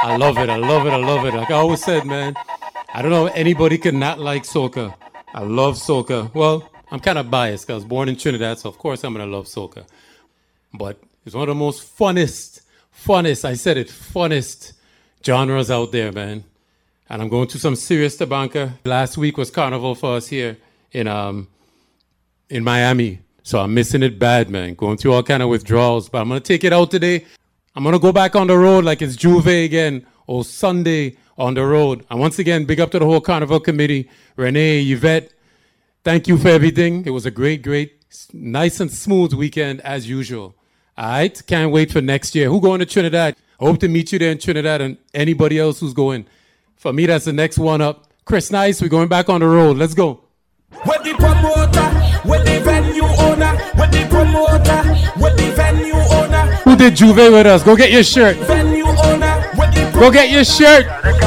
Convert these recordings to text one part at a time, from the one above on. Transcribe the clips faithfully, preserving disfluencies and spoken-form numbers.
I love it. I love it. I love it. Like I always said, man, I don't know if anybody could not like soca. I love soca. Well, I'm kind of biased because I was born in Trinidad, so of course I'm going to love soca. But it's one of the most funnest, funnest, I said it, funnest genres out there, man. And I'm going to some serious tabanca. Last week was Carnival for us here in um in Miami. So I'm missing it bad, man. Going through all kind of withdrawals. But I'm going to take it out today. I'm going to go back on the road like it's Juve again. Or Sunday on the road. And once again, big up to the whole Carnival committee. Renee, Yvette, thank you for everything. It was a great, great, nice and smooth weekend as usual. All right? Can't wait for next year. Who going to Trinidad? I hope to meet you there in Trinidad and anybody else who's going. For me, that's the next one up. Chris Nice, we're going back on the road. Let's go. With the promoter, with the venue owner, with the promoter, with the venue owner. Who did Juve with us? Go get your shirt. Venue owner, with the Go get your shirt.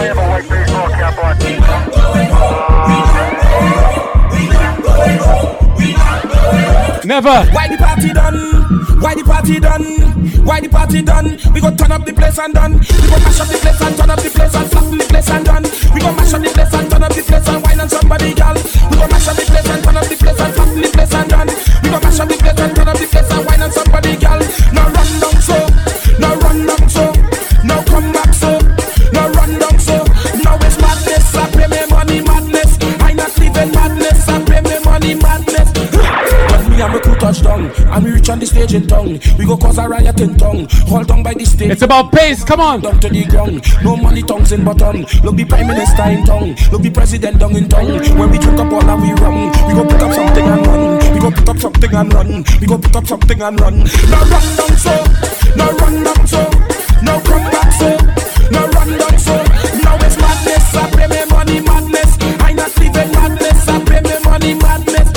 Never. Why the party done? Why the party done? Why the party done? We go turn up the place and done. We go mash up the place and turn up the place and flatten the place and done. We go mash up the place and turn up the place and wine on somebody, girl. We go mash up the place and turn up the place and flatten the place and done. We go mash up the place and turn up the place and wine on somebody, girl. Now run down so, now run down so, now come back so, now run down so. Now it's madness, I pay me money madness. I not living madness, I pay me money madness. Me and my crew touch down, and we reach on the stage in tongue. We go cause a riot in tongue. Hold on by the stage. It's about pace, come on. Down to the ground. No money tongues in button. Look the prime minister in tongue. Look the president down in tongue. When we drink up all and we run, we go pick up something and run. We go pick up something and run. We go pick up something and run. Now run down so. Now run down so. Now come back so. Now run down so. Now it's madness. I pay me money madness. I not living madness. I pay me money madness.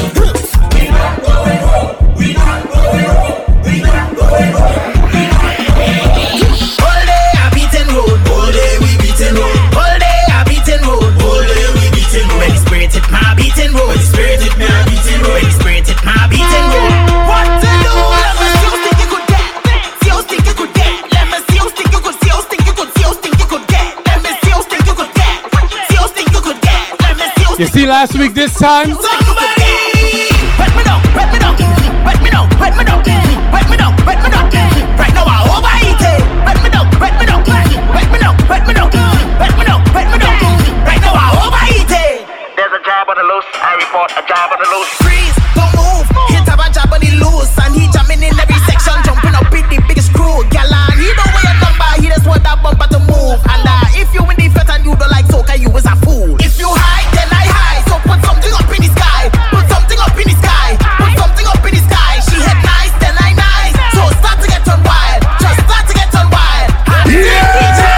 You see last week this time? Somebody wet me down, wet me down, wet me down, wet me down, wet me down, wet me down. Right now I overeat it. Wet me down, wet me down, wet me down, wet me down, wet me down, wet me down. Right now I overeat it. There's a job on the loose. I report a job on the loose. Freeze, don't move. Hit up a job on the loose, and he jamming in every section, jumping up with the biggest crew. Galan, he know where your number. He just want that bumper to move. And uh, if you in the fete and you don't like soca, you is a fool. If you high, then I high. So put something up in the sky. Put something up in the sky. Put something up in the sky. She head nice, then I nice. So start to get on wild. Just start to get on wild. Yeah!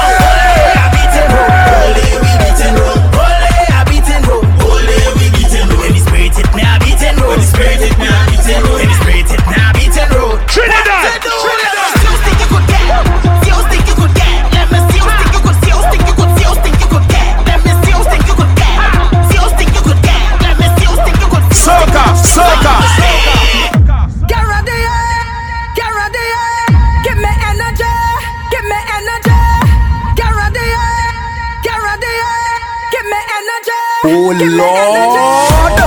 Oh Lord!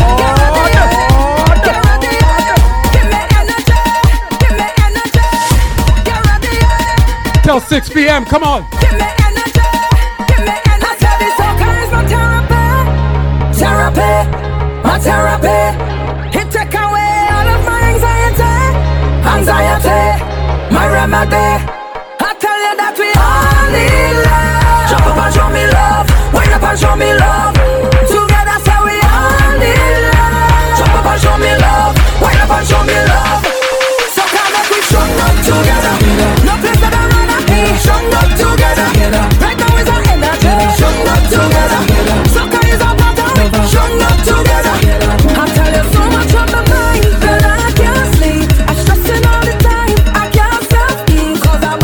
Till six p.m. Come on. Give me energy. Give me energy. I said this soca is my therapy. Therapy. My therapy. It take away all of my anxiety. Anxiety. My remedy. I tell you that we all need love. Jump up and show me love. Wind up and show me love. Together say we all need love. Jump up and show me love. Wind up and show me love. So come up, we strung up together. No place that I rather be. Strung up together. Right now is our energy. Strung up together. Soca is our battle. Strung up together. I tell you so much on my mind that I can't sleep. I'm stressing all the time. I can't stop eating 'cause I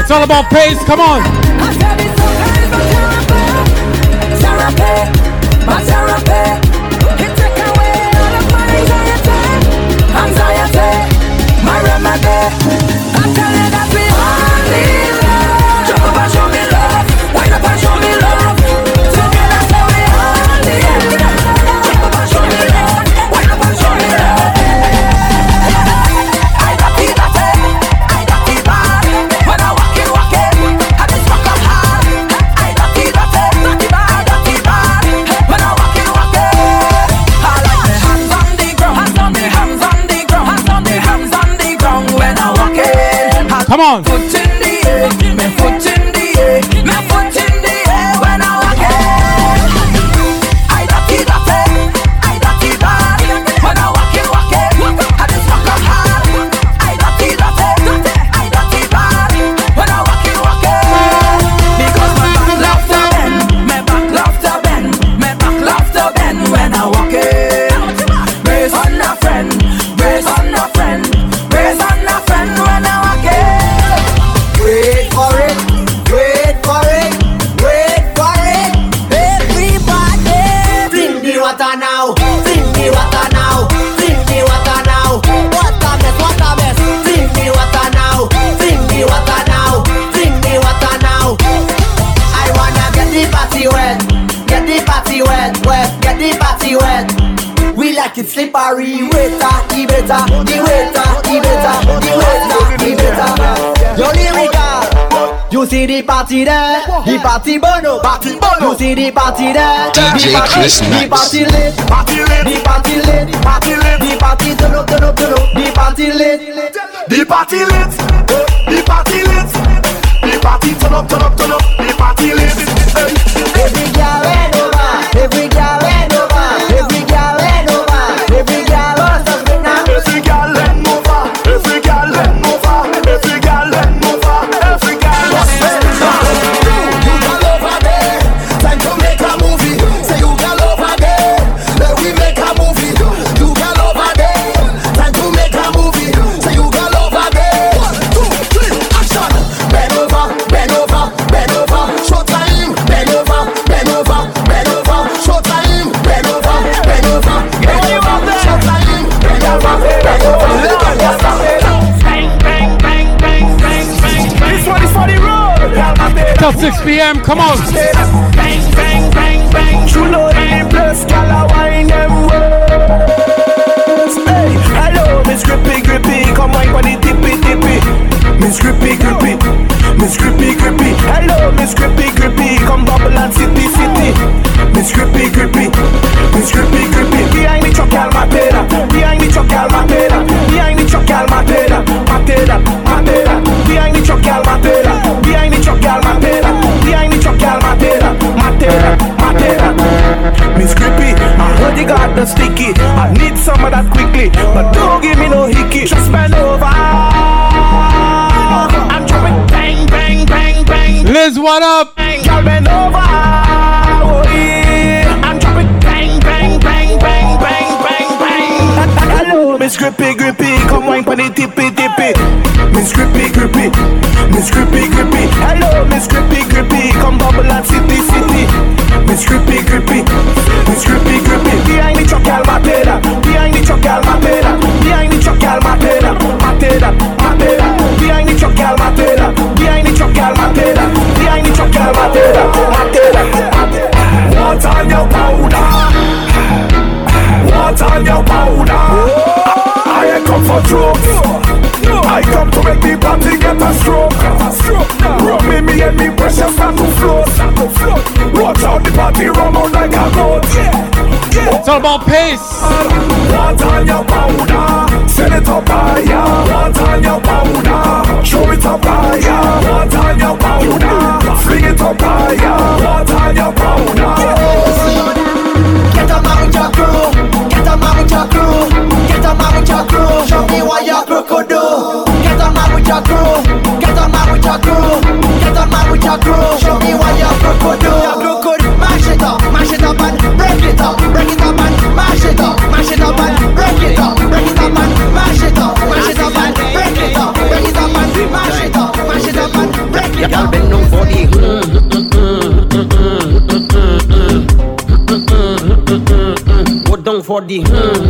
It's all about pace, come on. I said this soca is my therapy, therapy, my therapy. It take away all of my anxiety, anxiety, my remedy. I tell you that we all need love. Jump up and show me love, wind up and show me love. Together say we all need love. Jump up and show me love, wind up and show me love. I got it, I say, I got it bad. When I walk it, walk it, I just walk up hard. I got it, I say, got it bad, got it bad. When I walk it, walk it, I like the hands on the ground, hands on the hands on the ground, hands on the hands on the ground. When I walk it, come on. foot in the air, my foot in the air, my foot in the air. When I walk it, I got it, I say, I got it bad. When I walk it, walk it, I just walk up hard. I got it, I say, I got it bad. When I walk it, walk it, because my back love to bend, my back love to bend, my back love to bend. When I walk it, brace on a friend, brace on a friend, brace on a friend. When I walk it, wait for it, wait for it, wait for it. Everybody, bring the water now, bring the water now, bring the water now. What a mess, what a mess. Bring the water now, bring the water now, bring the water now. I wanna get the party wet, get the party wet, wet, get the party wet. We like it slippery, waiter, the better, the waiter, the better, the waiter, the better. Yo lyrical, you see the party there, the party bono, party bono. You see the party there, D J Chris the Max. party lit, party lit, the party lit, party lit, the party turn up, turn up, turn up, the party lit, The party lit, the party lit, the party turn up, turn up, turn up, the party lit. every girl head over, every girl head over, every girl head over, every girl wants to bring now. Every girl let move over, every girl let move over, every girl let move over, every girl let move over. You girl over there, time to make a movie. Say you girl over there, let we make a movie. You girl over there, time to make a movie. Say you girl over there. One, two, three, action. Bend over, bend over, bend over. Show time. Bend over, bend over, bend over. Show time. Bend over, bend over, bend over. Show time. Bend over, bend over. This one is for the road. Till six p.m. Come on. Bang, bang, bang, bang. True load in the place, girl, I wine them words. Hey, hello, Miss Grippy, Grippy. Come wine for the tippy, tippy. Miss Grippy, Grippy. Miss Grippy, Grippy. Hello, Miss Grippy, Grippy. Come bubble and city, city. Miss Grippy, Grippy. Miss Grippy, Grippy. Behind the truck, y'all matera. Behind the truck, y'all matera. Behind the truck, y'all matera. Matera, matera. Behind the truck, y'all matera. Behind the truck, y'all matera. Behind the truck, y'all matera. Matera, matera. Miss Grippy, I heard you got the sticky. I need some of that quickly, but don't give me no hickey. Just bend over. I'm dropping bang, bang, bang, bang. Liz, what up? Girl, bend over. Oh, yeah. I'm dropping bang, bang, bang, bang, bang, bang, bang. Hello, Miss Grippy, Grippy. Come wine for the tippy, tippy. Miss Grippy, Grippy. Miss Grippy, Grippy. Hello, Miss Grippy, Grippy. Come bubble and city, city. Miss Grippy, Grippy. Miss Grippy, Grippy. Behind the truck, y'all matera. Behind the truck, y'all matera. Behind the truck, y'all matera. Matera, matera. Behind the truck, y'all matera. Behind the truck, y'all matera. Behind the truck, y'all matera. Matera, matera. What on your powder? What on your powder? I ain't come for drugs. I come to make the party get a stroke. Rub me, me and me pressure start to float. Watch out the party run out like a goat. It's all about pace. What on your powder? Send it up higher. What on your powder? Show it up higher. What on your powder? Fling it up higher. What on your powder? Get a man with your crew, get a man with your crew, get a man with your crew. Show me what your crew could do. Get a man with your crew, get a man with your crew, get a man with your crew. Show me what your crew could do. Your crew could mash it up, mash it up and break it up, break it up and mash it up, mash it up and break it up, break it up and mash it up, mash it up and break it up, break it up. for the.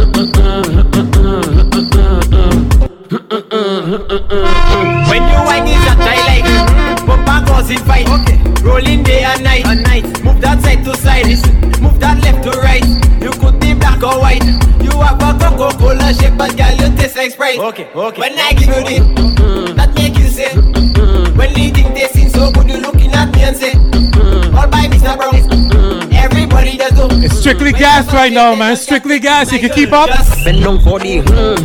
When you whine is a tie like bumper goes in fight. Okay. Rolling day and night. And night. Move that side to side. Move that left to right. You could be black or white. You have a Coca-Cola shape, but girl you taste like Sprite. Okay, okay. When I give you the, mm-hmm. that make you say. Mm-hmm. When leading tasting so good, you looking at me and say, mm-hmm. all by Mister Brown. Mm-hmm. Everybody does go. It's strictly gas right now, man. Strictly gas. You can keep up. Bend down for the.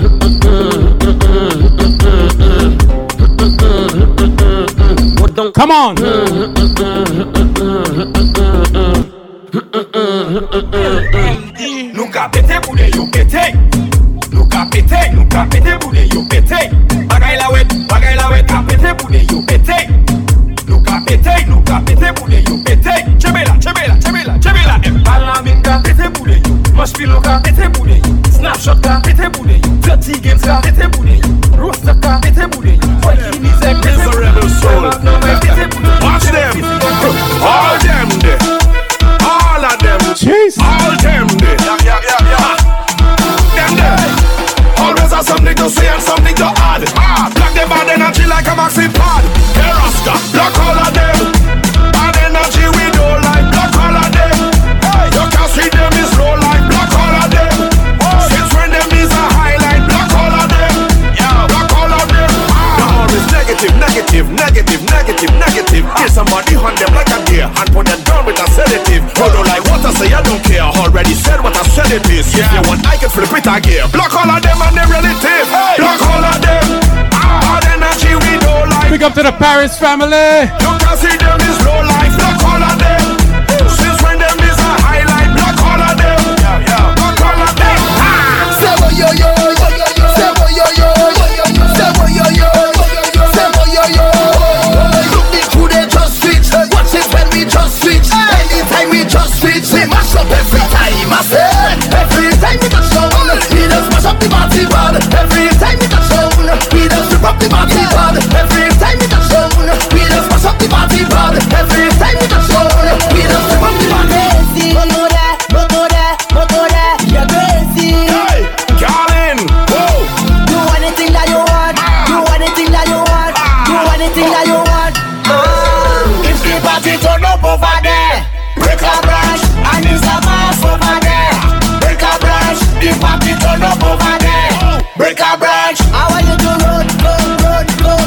Come on. Nunca pété boulé yo pété. Nunca pété, nunca pété boulé yo pété. Bagay la wet, bagay la wet, nunca pété boulé yo pété. Nunca pété, nunca pété boulé yo pété. Chebela, chebela, chebela, chebela. Empalaminga pété boulé yo. Mashpiloka pété boulé yo. Snapshot ka pété boulé yo. Dirty games ka pété boulé yo. Roster ka pété boulé yo. Miserable soul. Watch them. All them there. All of them. Jeez. All them there. Yeah, yeah, yeah, yeah. Them there. Always have something to say and something to add. Ah, black them bad energy like a maxi pad. Hey Rasta, black all of them. Bad energy we don't like. Black all of them. Hey, you can see them is low like. Black all of them. Since when them is a highlight. Black all of them. Yeah, black all of them. Ah, always negative, negative, negative, negative, negative. Kill somebody on them like a deer and put them down with a sedative. You don't like what I say, I don't care. Already said what I said it is. Yeah, if you want, I can flip it again. Block all of them and their relative. Hey. Block all of them. Bad energy we don't like. Big up to the Paris family. You can see them is low life. Block all of them. Since when them is a highlight. Block all of them. Yeah, yeah. Block all of them. Ah. Say what yo yo. Say what yo yo. Say what yo yo. Say what yo yo. Look me through they just switch. Watch it when we just switch. Anytime we just switch, we mash up every time. I say every time we touch down, we just mash up the party band. Every time we touch down, we just rip up the party band. Every time we touch down, we just mash up the party band. Every time we touch down, we just rip up the party. Motora, motora, motora, you're crazy. Hey, Colin, whoa. Do anything that you want. Do anything that you want. Do anything that you want. Ah, if the party turn up over there, break a branch and it's a mass over there. Break a branch, the party turn up over there. Break a branch. I want you to run, run, run, run.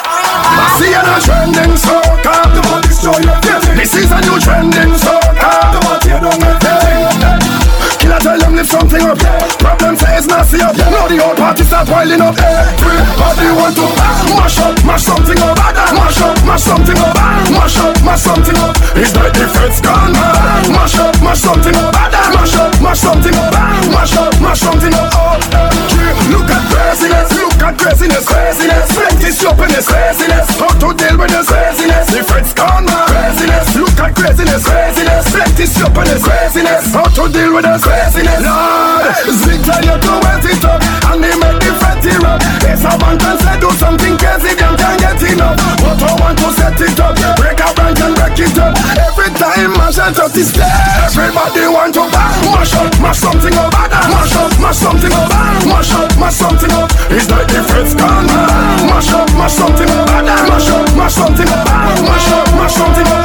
I see a trending soca. The one destroy your feeling. This is a new trending soca. The one tear down everything. Killer tell them lift something up. Problem say it's nasty up. Now the whole party start piling up. Everybody want to mash up, mash something up. Mash up, mash something up. Mash up, mash something up. It's like the feds gone mad. Mash up, mash something up. Mash up, mash something up. Mash up, mash something up. Oh, look at craziness. Look at craziness, craziness. Plenty stupidness, craziness. How to deal with this craziness? The feds gone mad. Craziness. Look at craziness, craziness. Plenty stupidness, craziness. How to deal with this craziness? Lord, Zig tell you to wet it up, and they make the fatty rub. Yes, I want to say do something crazy, them can't get enough. But I want to set it up, break a branch and break it up. Every time I shut up the stairs, everybody want to mash up, mash something up. Mash up, mash something up. Mash up, mash something up. It's like the feds gone mad. Mash up, mash something up. Mash up, mash something up. Mash up, mash something up.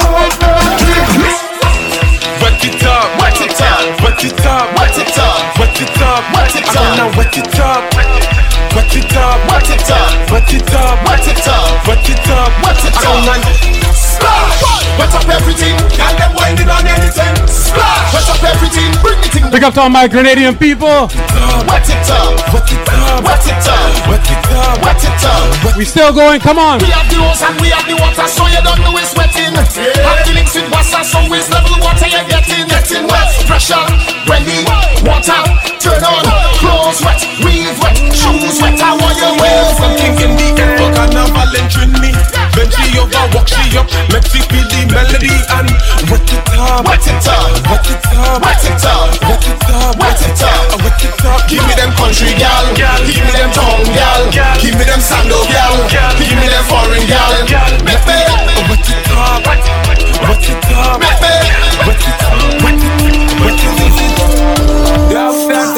Wet it up, wet it up, wet it up, wet it up, wet it up, wet it up. I'm gonna wet it up, wet it up, wet it up, wet it up, wet it up, wet it up, wet it up. I'm gonna splash, wet up everything, got them winding on anything. Splash, wet up everything, bring it in. Pick up to all my Grenadian people. Wet it up, wet it up, wet it up, wet it up, wet it up. We still going, come on. We have the hose and we have the water, so you don't know it's wetting. Have the links with water, so it's level water you're getting. Getting wet, pressure, when the water turn on. Clothes wet, weave wet, shoes wet, I want you wear. Some king in the air, for carnival entering me. Then she over, walk she up, make she feel the melody and wet it up, wet it up, wet it up, wet it up, wet it up, wet it up, wet it up. Give me them country gal, give me them tongue gal, give me them sandal gal, give me them foreign gal. Make me wet it up, wet it up, make me wet it up, wet it up, wet it up.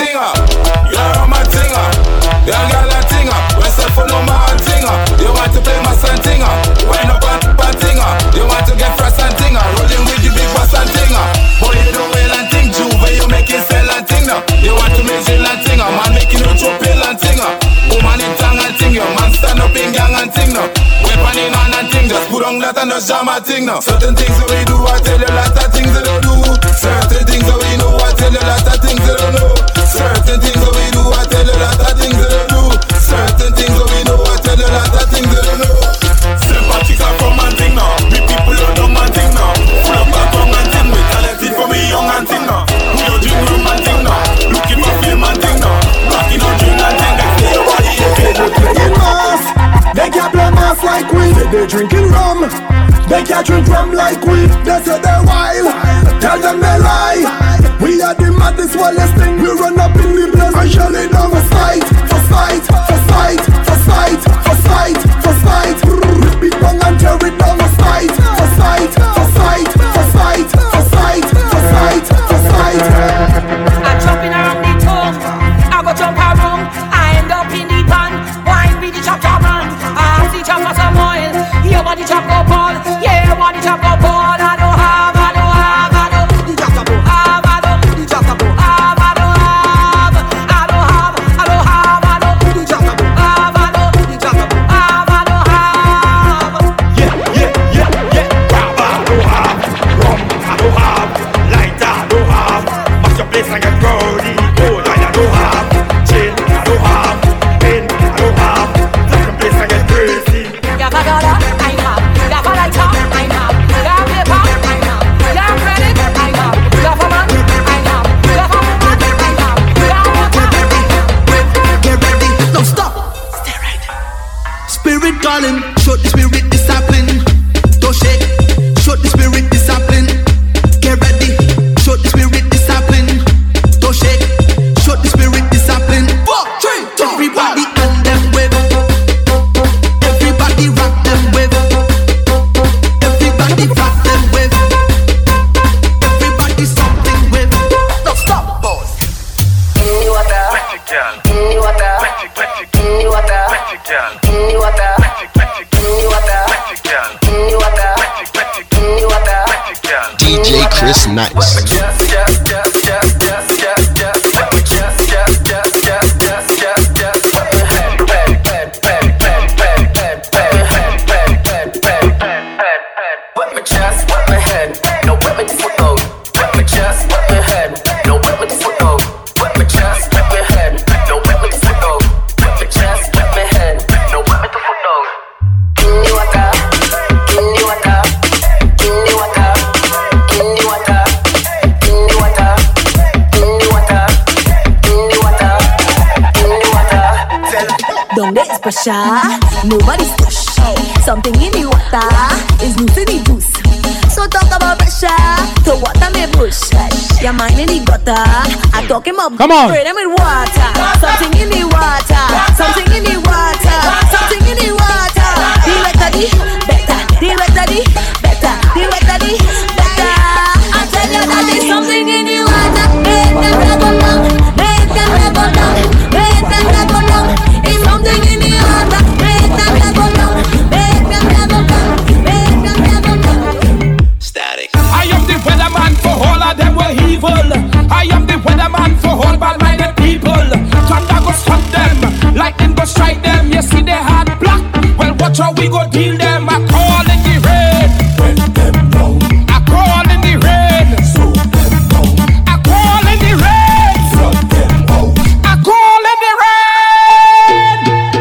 thing now. Weapon in on and thing, just put on that and just jam a thing now. Certain things that we do, I tell you lot of things that I do. Certain things that we know, I tell you lot of things that I know. Certain things that we do, I tell you lot of things that I do. Certain things that we know, I tell you lot of things that I know. Sympathies are from man thing now. We people are dumb man thing now. Full of back on man thing, we talented for me young man thing now. We don't drink rum man thing now. Looking for film man thing now. Rocking on drink man thing, they say nobody is playing mass. They can't play mass like we. They drinking rum. They can't drink rum like we. They say they're wild. Tell them they lie. We are the maddest, wildest thing. We run up in the place and shell it down for sight, for sight, for sight, for sight, for sight, for sight. Rip it down and tear it down for sight, for sight, for sight, for sight, for sight, for sight, for sight. I'm jumping around the tongue. I go jump around. I end up in the pan. Wine with the chop chop man. I have the chop for some oil. Your body chop go ball. Yeah, your body chop go ball. I don't have, I don't have, I don't. The chop chop go have, I don't. The chop chop go have, I don't have. I don't have, I don't have, I don't. The chop chop go have, I don't. The chop chop go have, I don't have. Yeah, yeah, yeah, yeah. Grab, I don't have. Rum, I don't have. Light, I don't have. Mash your place and get rowdy. Gold, I don't have. Chain, I don't have. Pin, I don't have. Touch your place and get crazy. Yeah, I got it, I have. Yeah, I like top, I have. Yeah, paper, I have. Yeah, credit, I have. Yeah, for man, I have. Yeah, for woman, I have. Yeah, water, I have. Get ready, no stop. Stay right. Spirit calling, show the spirit discipline. Don't shake, show the spirit discipline. Get ready, show the spirit discipline. Don't shake, show the spirit discipline. Four, three, two, everybody on them wave. Everybody rock them wave. Everybody rock them wave. Everybody something wave. No stop, boss. Wet it, girl. Wet it, wet it, wet it, girl. Wet it, wet it, wet it, girl. Wet it, wet it, wet it, girl. D J Chris Nice. Yes, yes, yes, yes, yes, yes, yes. Yes, yes, yes, yes, yes, yes, yes. Pet, pet, pet, pet, pet, pet, pet, pet, pet, pet, pet, pet, pet. Wet my chest, wet my head. No wet with the foot though. Wet my chest, wet my head. No wet with the foot though. Wet my chest, wet my head. No wet with the foot though. Wet my chest, wet my head. No wet with the foot though. Kindi wata, kindi wata, kindi wata, kindi wata, kindi wata, kindi wata, kindi wata, kindi wata. Don't get special, nobody's push. Something in the water is loose in the juice. So talk about pressure, to water me bush. Your mind in the gutter, I talking about Come on. spray them with water. Something in the water, something in the water, something in the water. The wetter the better, the wetter the better, the wetter the better. I tell you that there's something in the water. Make them go down, make them go down, make them go down. It's something in the water. Make them go down, make them go down, make them go down. Static. I am the weatherman for all of them were evil. I am the weatherman for all bad-minded people. Thunder go stop them, lightning go strike them. You see they hard black. Well, watch how we go deal them. I call in the rain, when them down. I call in the rain, so them down. I call in the rain, flood them out. I call in the rain.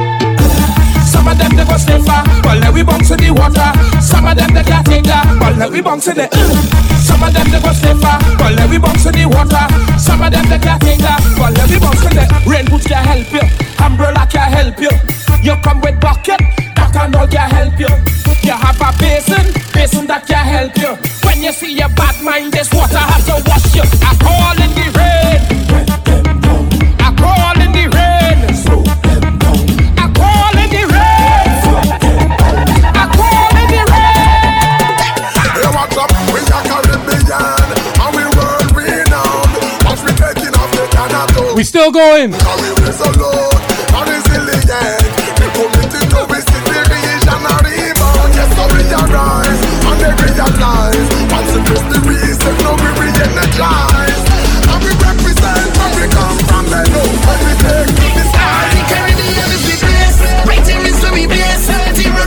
Some of them they go stay far, but let we bounce in the water. Some of them they can't take that, but let we bounce in the. Some of them they go stay far, but let we bounce in the water. Some of them they can't take that, but let we bounce in the. Rain boots can help you, umbrella can help you. You come with bucket, that and all can help you. You have a basin, basin that can help you. When you see your bad mind, this water has to wash you. I call in the rain, wet them down. I call in the rain, slow them down. I call in the rain, flood them out. I call in the rain. Hey, what's up? We are Caribbean and we world renowned. Once we taking off the Canada, We still going. we resolute and resilient. We committed to we see the region and rebound. Yes, so we arise and they realize. Once the mystery is set, now we re-energize. And we represent where we come from. They know when we take to the sky. The Caribbean is the place. Right here is where we place. Thirty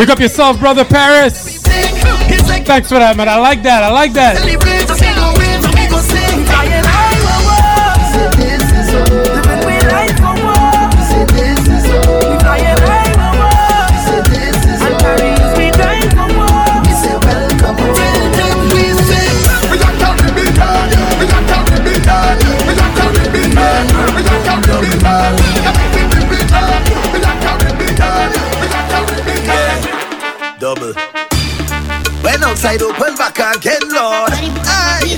Pick up yourself, brother Paris. Thanks for that, man. I like that. I like that. Double. When outside open back again, Lord. I,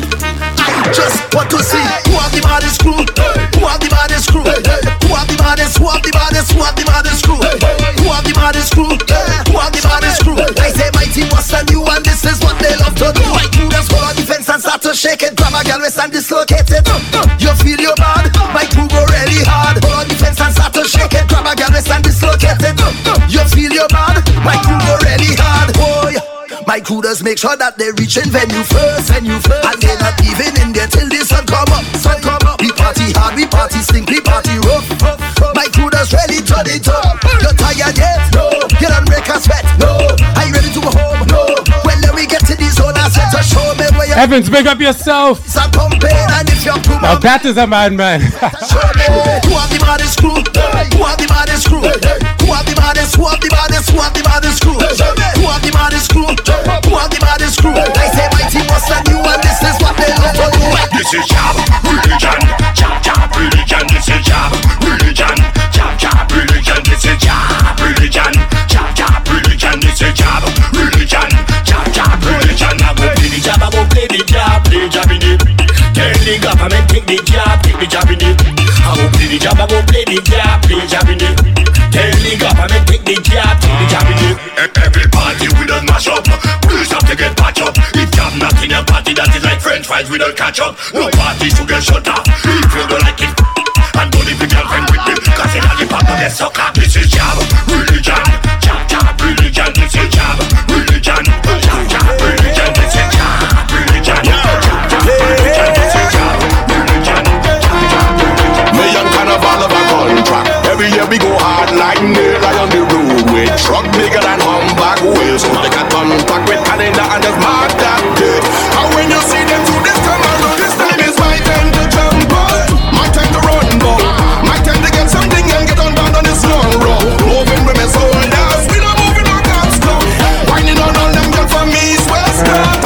I just want to see who are the baddest crew. Who are the baddest crew? Who are the baddest? Who are the baddest? Who are the baddest crew? Who are the baddest crew? Who are the baddest crew? I say mighty was and you, and this is what they love to do. My crew just go on defense and start to shake it. Grab a girl waist and dislocate it. You feel your bad? My crew go really hard. Go on defense and start to shake it. Grab a girl waist and dislocate it. You feel your bad? My crew go really hard. Oh yeah. My crew does make sure that they reach in venue first, venue first, and they're not even in there till the sun come up, sun come up. We party hard, we party stink, we party rough. My crew does really turn it up. You're tired yet? No. You don't break a sweat? No. Are you ready to go home? No. Well, then we get to the zone and set to show me where you Evans, big up yourself. It's a pumping, and if you're too Now that is a madman. show me who are the baddest crew? Who are the baddest crew? Who are the baddest? Who are the baddest? Who are the baddest crew? Who are the baddest crew? Who are the baddest crew? I say mighty was and you, and this is what they love to do. This is job, religion, job, job, religion. This is job, religion, job, job, religion. This is job, religion, job, job, religion. This is job, religion, job, job, religion. I go play the job, I go play the job, play the job in it. Tell the government take the job, take the job in it. I go play the job, I go play the job, play the job in it. Tell the government take the job, take the job in it. Every party we don't mash up. Please have to get patch up. If you have not in a party that is like French fries, we don't catch up. No party to get shut up. If you don't like it, and don't leave your girlfriend with me, cause it has the pop of the sucker. This is job, religion, job, job, religion. This is job, religion, job, job, religion. This is job, religion, job, job, religion. This is job, religion, job, job, religion. Million carnival of a contract. Every year we go hard like nail on the road with truck bigger than humbug wheels. So they got on back with calendar and just mark that day. And when you see them through this time around, this time is my time to jump on, my time to run ball, my time to get something and get on down on this long road. Moving with my soldiers, we not moving on God's club. Whining on all them girls from East West Coast.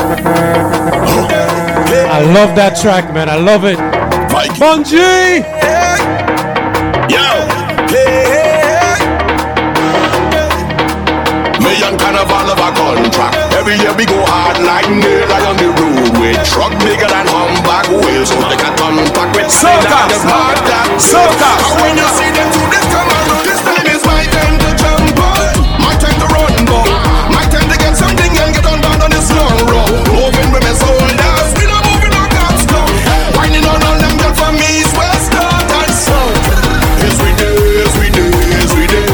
I love that track, man. I love it. Bungie! Yo! Hey! Million carnival of a contract. Every year we go hard like nail on the road with truck bigger than humbug wheels. So they got on back with cylinder and mark that. Soca! And when you see them through this come around, this time is my time to jump on, my time to run ball, my time to get something and get on down on this long road. Moving with my soldiers, we not moving on God's club. Whining on all them girls from East, West, North and South. Yes we do, yes we do, yes we do.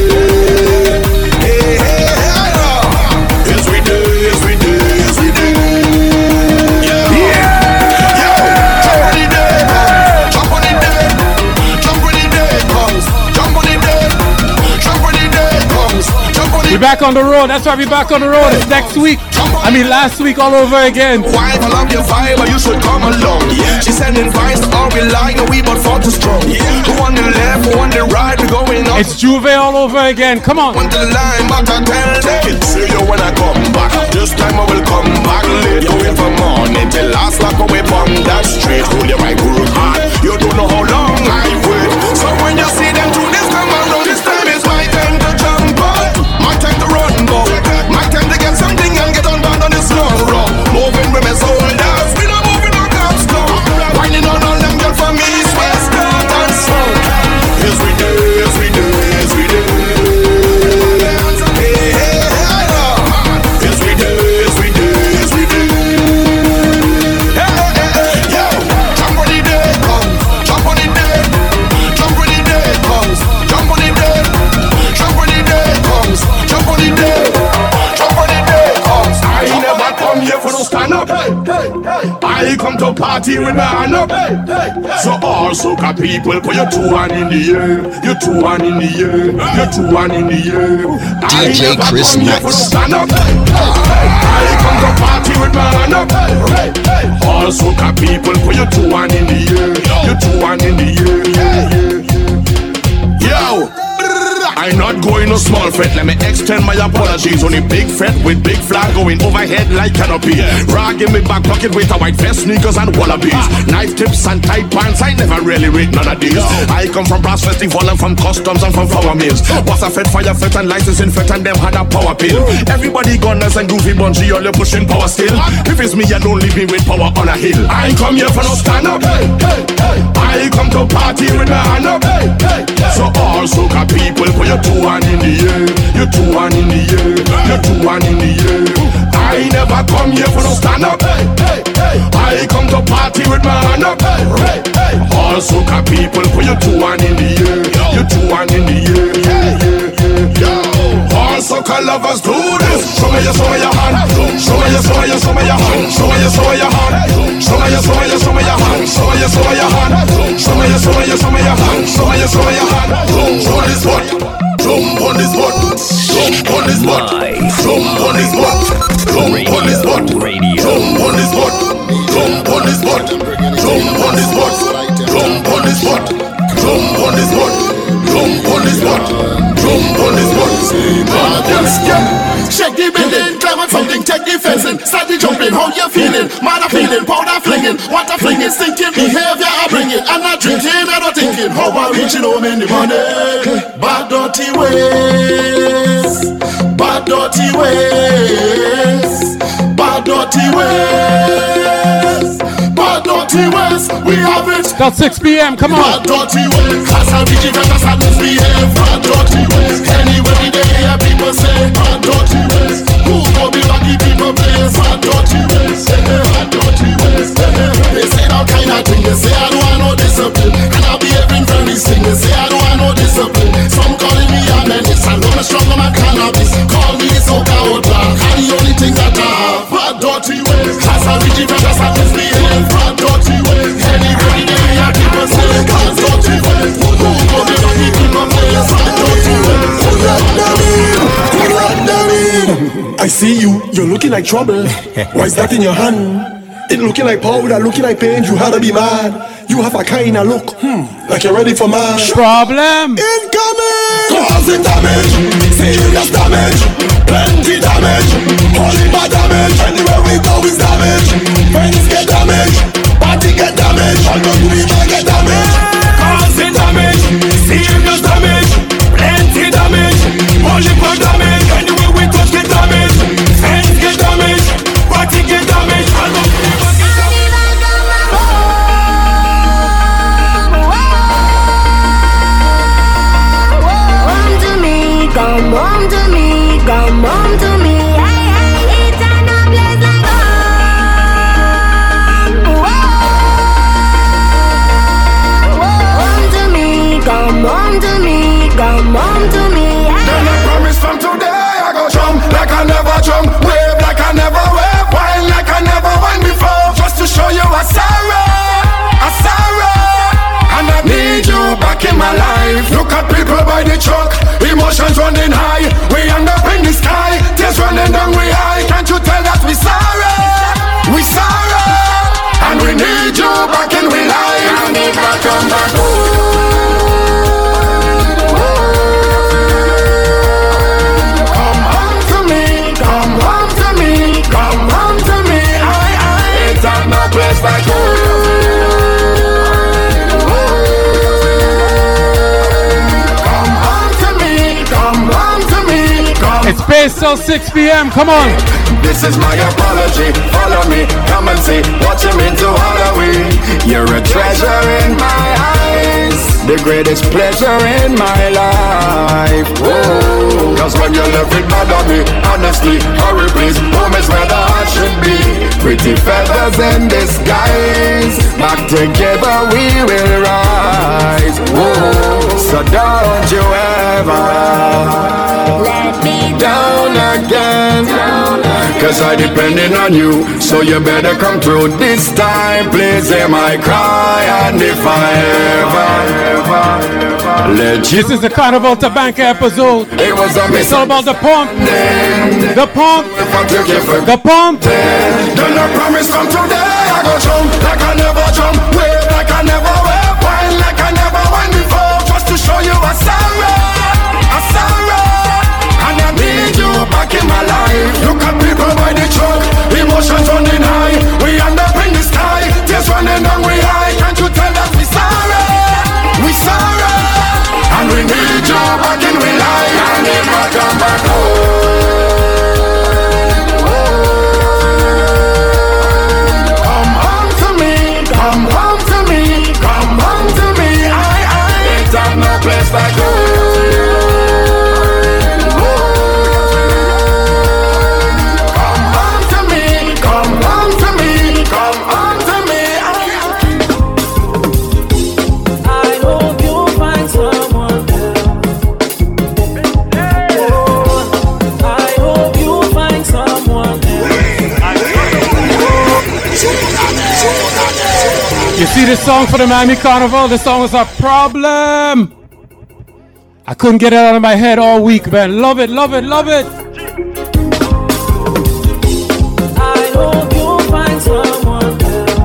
Hey, hey, hey, oh. Yes we do, yes we do, yes we do. Yeah, yeah. Yo, jump on the dead, jump on the dead, jump on the dead comes, jump on the dead, jump on the dead comes, jump on the. We're back on the road. That's why we're back on the road. It's next week. I mean, last week all over again. Wife, I love your vibe, but you should come along. Yeah. She's sending vibes to all we like, and we but far too strong. Yeah. Who on the left, who on the right, we going up. It's Juve all over again. Come on. Want the line, but I tell them. See you when I come back. This time I will come back late. Going from morning till last like away from that street. Hold your right group hard. You don't know how long I wait. So when you see them through this come around, this time is my time to jump on, my time to run ball, my time to get something and get on down on this long road. Moving with my soldiers, we not moving on God's club. Whining on all them girls from East, West, North and South. Yes we do, yes we do, yes we do. Hey, hey, hey, oh. Yes we do, yes we do, yes we do. Hey, hey, hey, hey, yo. Jump on the dead, come, jump on the dead, jump on the dead, I come to party with my hand up. So all soca people, put your two hand in the air. Your two hand in the air. Your two hand in the air. D J Chris Max. I come to party with my hand up. All soca people, put your two hand in the air. Your two hand in the air. Yo. I'm not going no small fret. Let me extend my apologies. Only big fret with big flag going overhead like canopy. Rag in me back pocket with a white vest, sneakers and wallabies. Knife tips and tight pants. I never really read none of these. I come from brass festival and from customs and from flour mills. Was a fed, fire fed and licensing fed and them had a power pill. Everybody gunners and goofy bungee, all you pushing power still. If it's me, you don't leave me with power on a hill. I ain't come here for no stand up. I come to party with my hand up. So all soca people, put your two hand in the air. Your two hand in the air. Your two hand in the air. I never come here for no stand up. I come to party with my hand up. All soca people, put your two hand in the air. Your two hand in the air. All soca lovers do this. Show me your, show me your hand. Show me your, show me your, show me your hand. Show me your, show me your hand. Show me your, show me your, show me your hand. Show me your, show me your hand. Show me your, show me your, show me your hand. Show me your, show me your hand. Show this one. Jump on this butt, jump on this butt, jump on this butt, jump on this butt, jump on this butt, jump on this butt, jump on this butt, jump on this butt, jump on this butt, jump on this butt, jump on this butt. Shake the building, climb on something, check the fencing, start the jumping, how you feeling? Man a feeling, powder flinging, water flinging, stinking, behavior I bring it, I'm not drinking, I'm not thinking, how I reaching home in the money, bad dirty ways, bad dirty ways, bad dirty ways, bad dirty ways, we have it. That's six p m, come on. Bad dirty ways, cause I reach it, cause I misbehave, bad dirty ways, anyway we dey hear people say, bad dirty ways, who go be lucky people place, bad dirty ways, bad dirty ways, they say all kind of thing, they say I don't want no discipline, and I be every very thing, they say I don't want no discipline, some calling me a menace, I know me strong on my cannabis, call me soca outlaw, and the only thing that I have, bad dirty ways, cause I reach it, cause I misbehave, bad dirty ways, anybody they hear people say, bad dirty ways, who go be lucky people place, bad dirty ways, who let them in, who let them in. I see you, you're looking like trouble, why is that in your hand? It looking like powder, looking like pain, you had to be mad. You have a kind of look, hmm, like you're ready for mad. Problem incoming! Causing damage, serious damage, plenty damage, holy bad damage. Anywhere we go is damage. Friends get damaged, party get damaged, all the people get damaged. Causing damage, serious damage, plenty damage, holy bad damage. Anywhere we touch get damaged, friends get damaged, party get damaged, all the people get damaged. Come home to me, come home to me. Hey, hey, it's an a place like home. Home to me, come home to me, come home to me. Hey. Then I promise from today I go jump like I never jump, wave like I never wave, wine like I never wine before, just to show you a sorrow, a sorrow. And I need you back in my life. Look at people by the truck, emotions running high. We end up in the sky, tears running down we high. Can't you tell that we sorry? We sorry, and we need you back in we life. And if I come back, come home to me, come home to me, come home to me. I, I, it's no place like home. It's based till six p m, come on. This is my apology, follow me, come and see what you mean to Halloween. You're a treasure in my eyes, the greatest pleasure in my life. Whoa. Cause when you love it bad on me, honestly, hurry please, home is where the heart should be. Pretty feathers in disguise, back together we will rise. Whoa. So don't you ever let me down again, down again. cause I depending on you. So you better come through this time. Please hear my cry. And if I ever, ever let you. This is the Carnival Tabanca episode. It was a It's all about the pump. The pump. The pump. Then I promise from today I go jump like I never jump, wave like I never wave, wine like I never wine before, just to show you a sorrow, a sorrow. And I need you back in my life. Look at people by the truck, emotions running high. We end up in the sky, tears running down we high. Can't you tell that we sorry, we sorry. And we need you back in we life. And never come back home. Place like come home to me, come home to me, come home to me. I hope you find someone else. Oh, I hope you find someone else. You see this song for the Miami Carnival? This song is a problem. I couldn't get it out of my head all week, man. Love it, love it, love it. I hope you find someone else.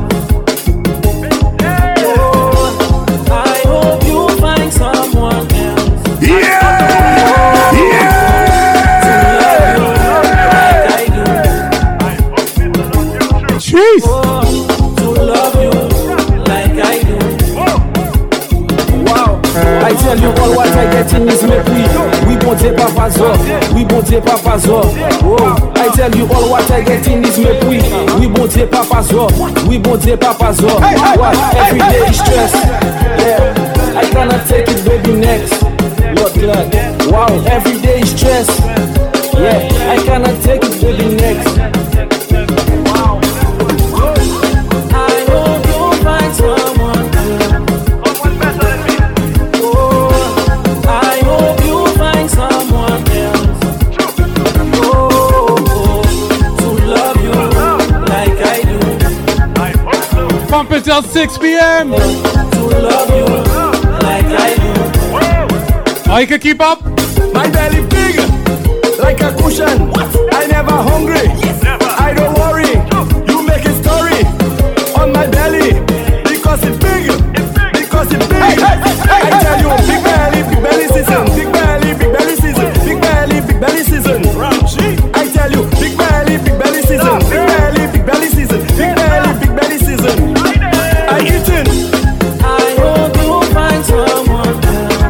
Oh, I hope you find someone else. Yeah, yeah. Jeez. Oh, to love you like I do. Wow, I tell you all what I get in this mépris. We bon Dieu papa zo, we bon Dieu papa zo. Oh, I tell you all what I get in this mépris. We bon Dieu papa zo, we bon Dieu papa zo. What? Every day is stress. Yeah, I cannot take it, baby. Next, Lord God. Wow, every day is stress. Yeah, I cannot take it, baby. Next. Pump it till six p.m. To love you like I do. Oh, you can keep up? My belly big, like a cushion. I never hungry. I don't worry. You make a story on my belly because it's big. Because it's big. I tell you, big belly, big belly season. Big belly, big belly season. Big belly, big belly season. I tell you, big belly, big belly season. Big belly, big belly season. Big belly, big belly season. I eating. I hope you find someone else.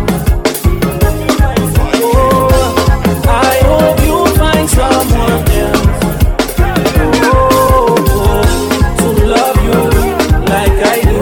Oh, I hope you find someone else. Oh, to love you like I do.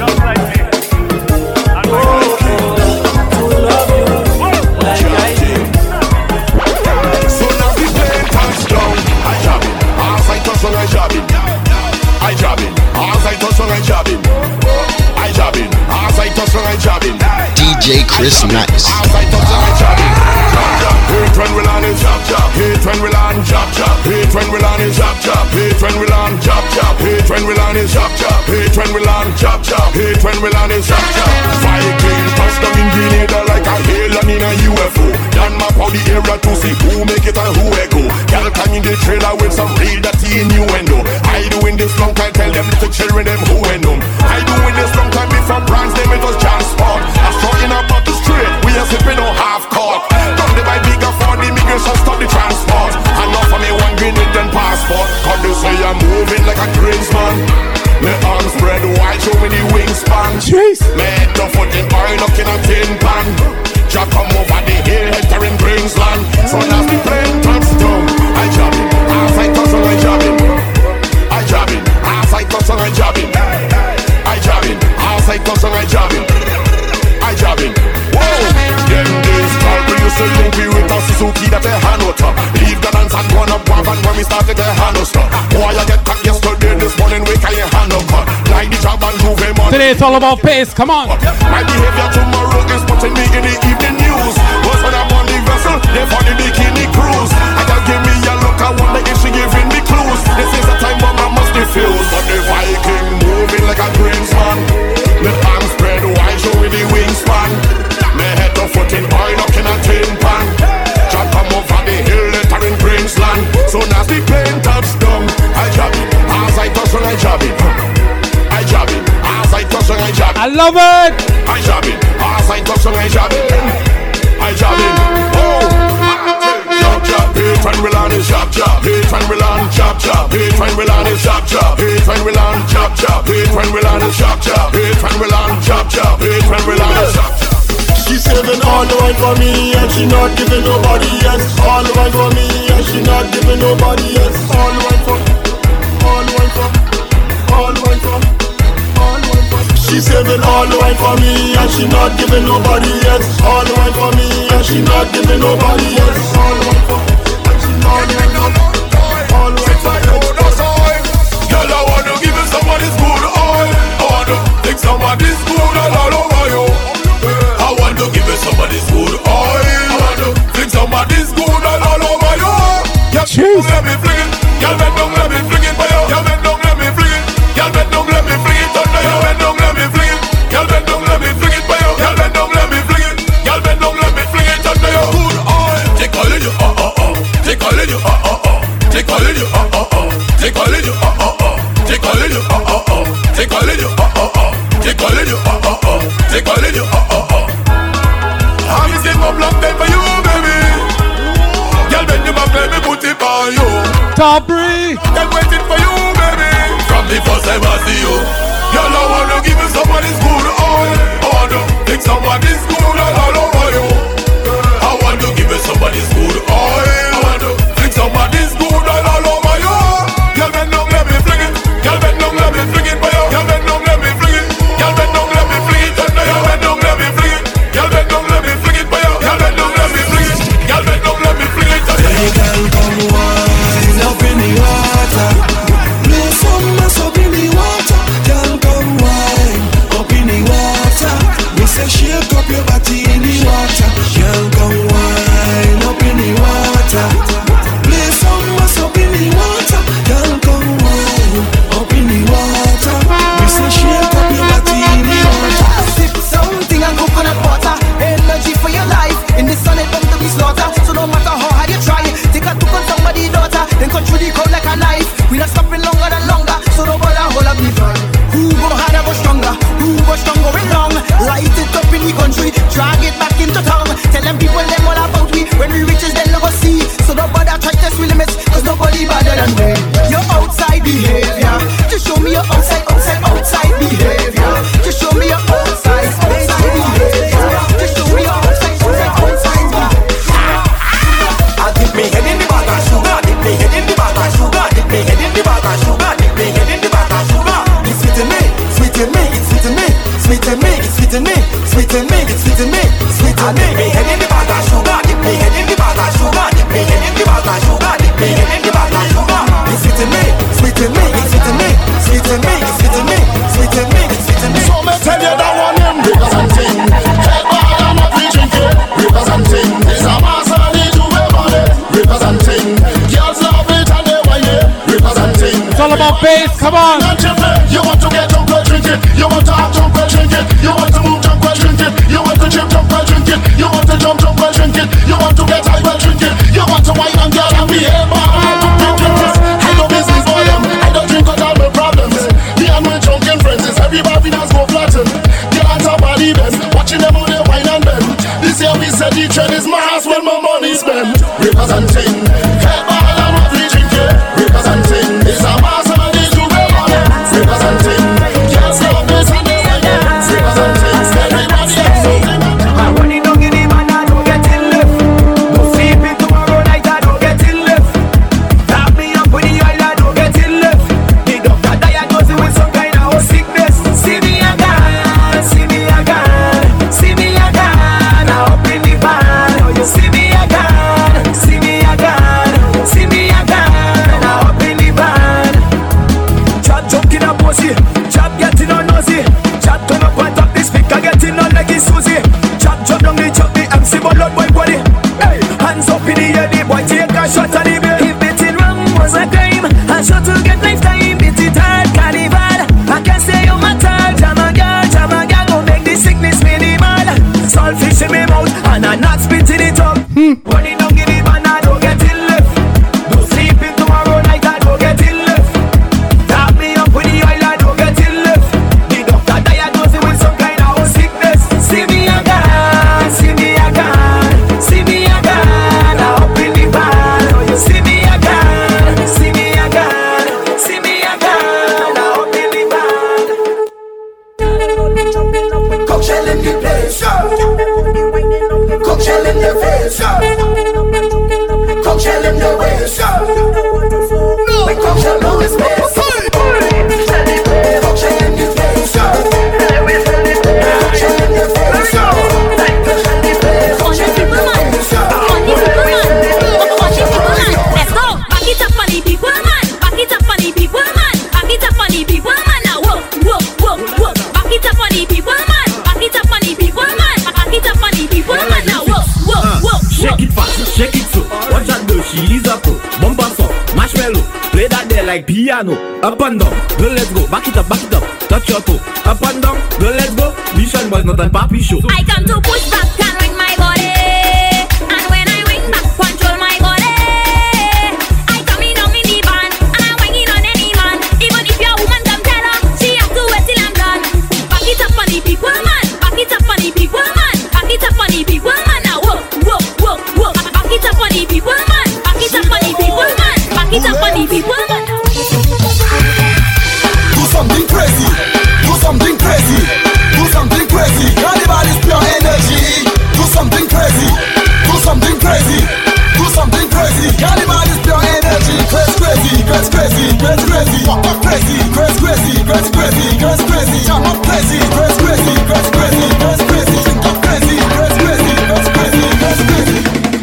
Oh, to love you like I do. Soon as the plane touchdown, I jab it. As I touch on, I jab it. I jab it. As I touch on, I jab it. I jab it. As I touch on, I jab it. D J Chris Nice. As I touch on, I jab it. Hate when we land is jab jab. Hate when we land jab jab. Hate when we land is jab jab. Hate when we land jab jab. Hate when we land is jab jab. Hate when we land jab jab. Hate when we land is jab jab. Viking touchdown in Grenada like a alien in a U F O. Dan map out the area to see who make it and who echo. Girl come in the trailer with some real dirty innuendo. I doing this long time, tell them little children them who and them. I doing this long time before brands them it was transport. I saw in a bottle straight, we are sipping on half court. Don't they buy bigger for the immigration, stop the transport. Enough for me one Grenadian passport. Cause they say I'm moving like a Greensman. My arms spread wide, show me the wingspan. Jeez. Me head to foot in oil, looking a tin pan. Jack come over the hill, entering Greensland. So as the plane touchdown, I jab it. As I touch on, I jab it. I jab it. As I touch on, I jab it. I jab it. As I touch on, I jab it. I jab it. Whoa! Them days called we used to link me with a Suzuki that a hand out. Leave the dance and run up one van when we started a hand out. Boy, I get caught yesterday, this morning we can't hand up. Like the job and move him on. Today it's all about pace, come on. My behavior tomorrow is putting me in the evening news. Was when I'm on the vessel, they for the bikini cruise. I can give me a look, I wonder if she giving love it. I jabbing, I sign touch I jabbing, I jabbing. Oh, jab jab, hit when we land is jab jab, hit when we land jab jab, hit when we land is jab jab, hit when we land jab jab, hit when we land is jab jab, hit when we land jab jab, hit when we land is jab jab. She's saving all the wine for me and she not giving nobody else. All the wine for me and she not giving nobody else. All the wine for, all the wine for, all the wine for, all the wine for. She's saving all the wine for me and she not giving nobody else. All the wine for me and she not giving nobody else. All the wine for, and she not giving nobody else. All the wine for, girl, I wanna give you somebody's good oil. I wanna take somebody's good all over you. I want to give you somebody's good oil. I want to fling somebody's good all over you. Y'all don't let me fling it. Y'all bet don't let me fling it for you. Y'all bet don't let me fling it. Y'all bet don't let me fling it under you. Y'all bet don't let me fling it. Y'all bet don't let me fling it for you. Y'all bet don't let me fling it. Y'all bet don't let me fling it under you. Good oil. Take all in you, uh uh uh. Take all in you, uh uh uh. Take all in you, uh uh uh. Take all in you, uh uh uh. Take all in you, uh uh uh. Take all in you, uh uh uh. Take all in you, uh uh uh. Take all in you, uh uh uh. I'm missing up long time for you, baby. Girl, bend your back, let me put it on you. Tabri, I'm waiting for you, baby. From the first time I see you, girl, I wanna give you somebody's good oil. I wanna take somebody's good all over you. I want to give you somebody's good oil. I want to take somebody's good all over you. Girl, bend down, let me fling it. Girl, bend down, let me fling it for you. Girl, bend down, let me fling it. Girl, bend down, let me fling it under you. Bend down, let me fling it. Girl, bend down, let me fling it for you. Girl, bend down, let me fling it. Girl, bend down, let me fling it under you. Hey, girl, come wine up in the water. Play some mess up in the water. Girl, come wine up in the water. We say shake up your body in the water. Girl, come wine up in the water. Play some mess up in the water. Girl, come wine up in the water. We say shake up your body in the water. Sip something and coconut water. Energy for your life. In the sun it bound to be slaughter. So no matter how hard you try, take a took on somebody's daughter. Then cut through the crowd like a knife. We not stopping longer than longer. So no bother hold up the fun. Who go harder go stronger? Who go strong going long? Light it up in the country. Drag it back into town. Tell them people them all about we. When we reaches then never see. So no bother try test we limits. Cause nobody better than me. Your outside behavior. Just show me your outside, outside, outside behavior. Just show me your outside, outside behavior. Just show me your outside, outside, outside behavior. I dip me head in the bag of sugar. Dip me head in the bag of sugar. Dip me head in the bag of sugar. Dip me head in the bag of sugar. It's sweet to me, sweet to me, it's sweet to me, sweet to me, it's sweet to me, sweet to me, it's sweet to me, sweet to me. Dip me head in the bag of sugar. Dip me head in the bag of sugar. Dip me head in the bag of sugar. Dip me head in the bag of sugar. It's sweet to me, sweet to me, it's sweet to me, sweet to me, it's sweet to me, sweet to me, it's sweet to me. So me tell you that one them rivers and ting. Head bad and what we drink it. Rivers and ting. It's a mass and they do it on it. Rivers and ting. Girls love it and they want it. Rivers and ting. it's all about bass. Come on. You want to get drunk, well drink it. You want to have drunk, well drink it. You want to move drunk, well drink it. You want to chip drunk, well drink it. You want to jump drunk, well drink it. You want to get high, well drink it. You want to wine and girl and behave, but I don't drink it. I know business for them. I don't drink cause all my problems. Me and my drunken friends is everybody that's go flatten. Girl and top of the best, watching them on their wine and bend. This year we said the trend is my house when my money spent. Rivers and ting, hey ball and what we drink it. Rivers and ting, it's a mass and they do well on it. Rivers and ting, girls love this and they like it. Rivers and ting, everybody has something. I'm running down in the man, I don't get in left. No sleeping tomorrow night, I don't get in left. Tap me up with the oil, I don't get in left. The doctor diagnosed me with some kind of sickness. See me again, see me again, see me again. Now up in the van, see me again, see me again, see me again. Now up in the van. Chop joking a pussy, chop getting on nosy. Chop turn up on top the speaker, getting on like it's Susie. Chop chop down the chop the M C but Lord boy body. Hey, hands up in the air, the boy take a shot at the bill. If beating rum was a crime, I shot to get lifetime. Beat it hard, carnival. I can say you matter, jam a girl, jam a girl, go make the sickness minimal. Salt fish in my mouth and I not spitting it up. Running down in the van, I don't get in left. No sleeping tomorrow night, I don't get in left. Tap me up with the oil, I don't get in left. The doctor diagnosed me with some kind face. Like function no space. Celebrate function in the face. Celebrate function in the face. Like the celebrate function in the face. Let's go. Back it up for the people, man. Back it up for the people, man. Back it up for the people, man. Now whoa, whoa, whoa, whoa. Back it up for the people, man. Back it up for the people, man. Back it up for the people, man. Now whoa, whoa, whoa. Shake it fast, shake it slow. Watch that girl, she is a pro. Bumper song, marshmallow. Play that there like piano. Up and down, girl, let's go. Back it up, back it up. Touch your toe. Up and down, girl, let's go. Mission was not a papi show. I come to push back and ring my body. And when I ring back, control my body. I come in down in the band, and I wang it on any man. Even if your woman come tell her, she have to wait till I'm done. Back it up for the people, man. Back it up for the people, man. Back it up for the people, man. Now whoa, whoa, whoa, whoa. Back it up for the people, man. Back it up for the people, man. Back it up for the people, man. Do something crazy. Do something crazy. Do something crazy. Everybody's pure energy. Do something crazy. Do something crazy. Do something crazy. Everybody's pure energy. Crazy, crazy, crazy, crazy, crazy, crazy. Walk up crazy, crazy, crazy, crazy, crazy, crazy, crazy. Jump up crazy, crazy, crazy, crazy, crazy, crazy, crazy. Think up crazy, crazy, crazy, crazy, crazy, crazy, crazy.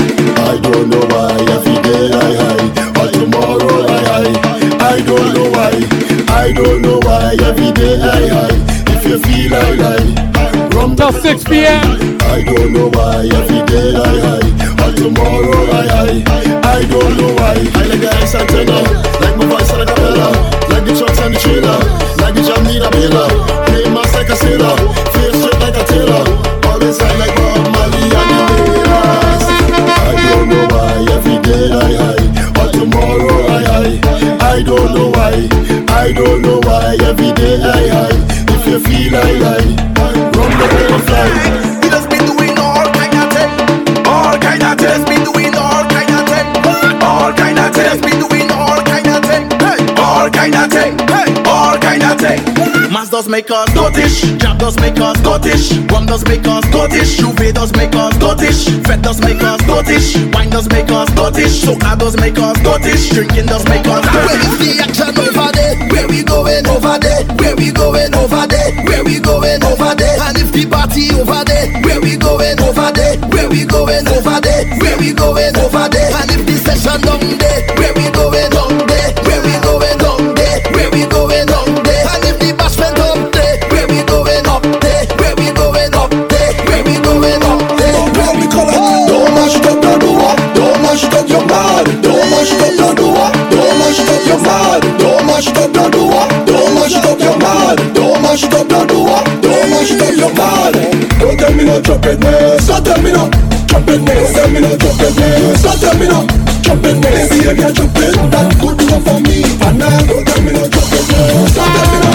I don't know why every day I high, but tomorrow I high. I don't know why. I don't know why every day I high. If you feel I lie, from till six p m I don't know why every day I high, but tomorrow I high. I don't know why. I like the ice antenna, like my voice and a cappella, like the trucks and the trailer, like the jam need a bailer. Play mass like a sailor, face straight like a tailor, always high like Bob Marley and the Wailers. I don't know why every day I high, but tomorrow I high. I don't know why. I don't know why every day I high. If you feel I lie, run the way fly. He just been doing all kind of thing. All kind of thing. He just been doing all kind of thing. All kind of thing. He just been doing all kind of thing. Hey, all kind of thing. Hey, all kind of thing. Mass does make us Scottish. Jab does make us Scottish. Rum does make us Scottish. Juve does make us Scottish. Fed does make us Scottish. Wine does make us Scottish. Soca does make us Scottish. Drinking does make us Scottish. Where is the action over there? Where we going over there? Where we going over there? Where we going over there? And if the party over there? Where we going over there? Where we going over there? Where we going over there? And if the session down there? Where we going down there? Where we going down there? Where we going down there? And if the bashment up there? Where we going up there? Where we going up there? Where we going up there? Where we going? Don't mash it up, don't do what? Don't mash it up, you're mad. Don't mash it up, don't do what? Don't mash it up, you're mad. Don't mash it up, don't do what? Don't mash it up, you're mad. Don't mash it up, don't do what? Don't mash it up, you're mad. Don't tell me no trumpet man. Stop tell me no trumpet man. Don't tell me no trumpet man. Stop tell me no trumpet man. Baby, you get trumpet. That good enough for me. And now don't tell me no trumpet man. Stop tell me no.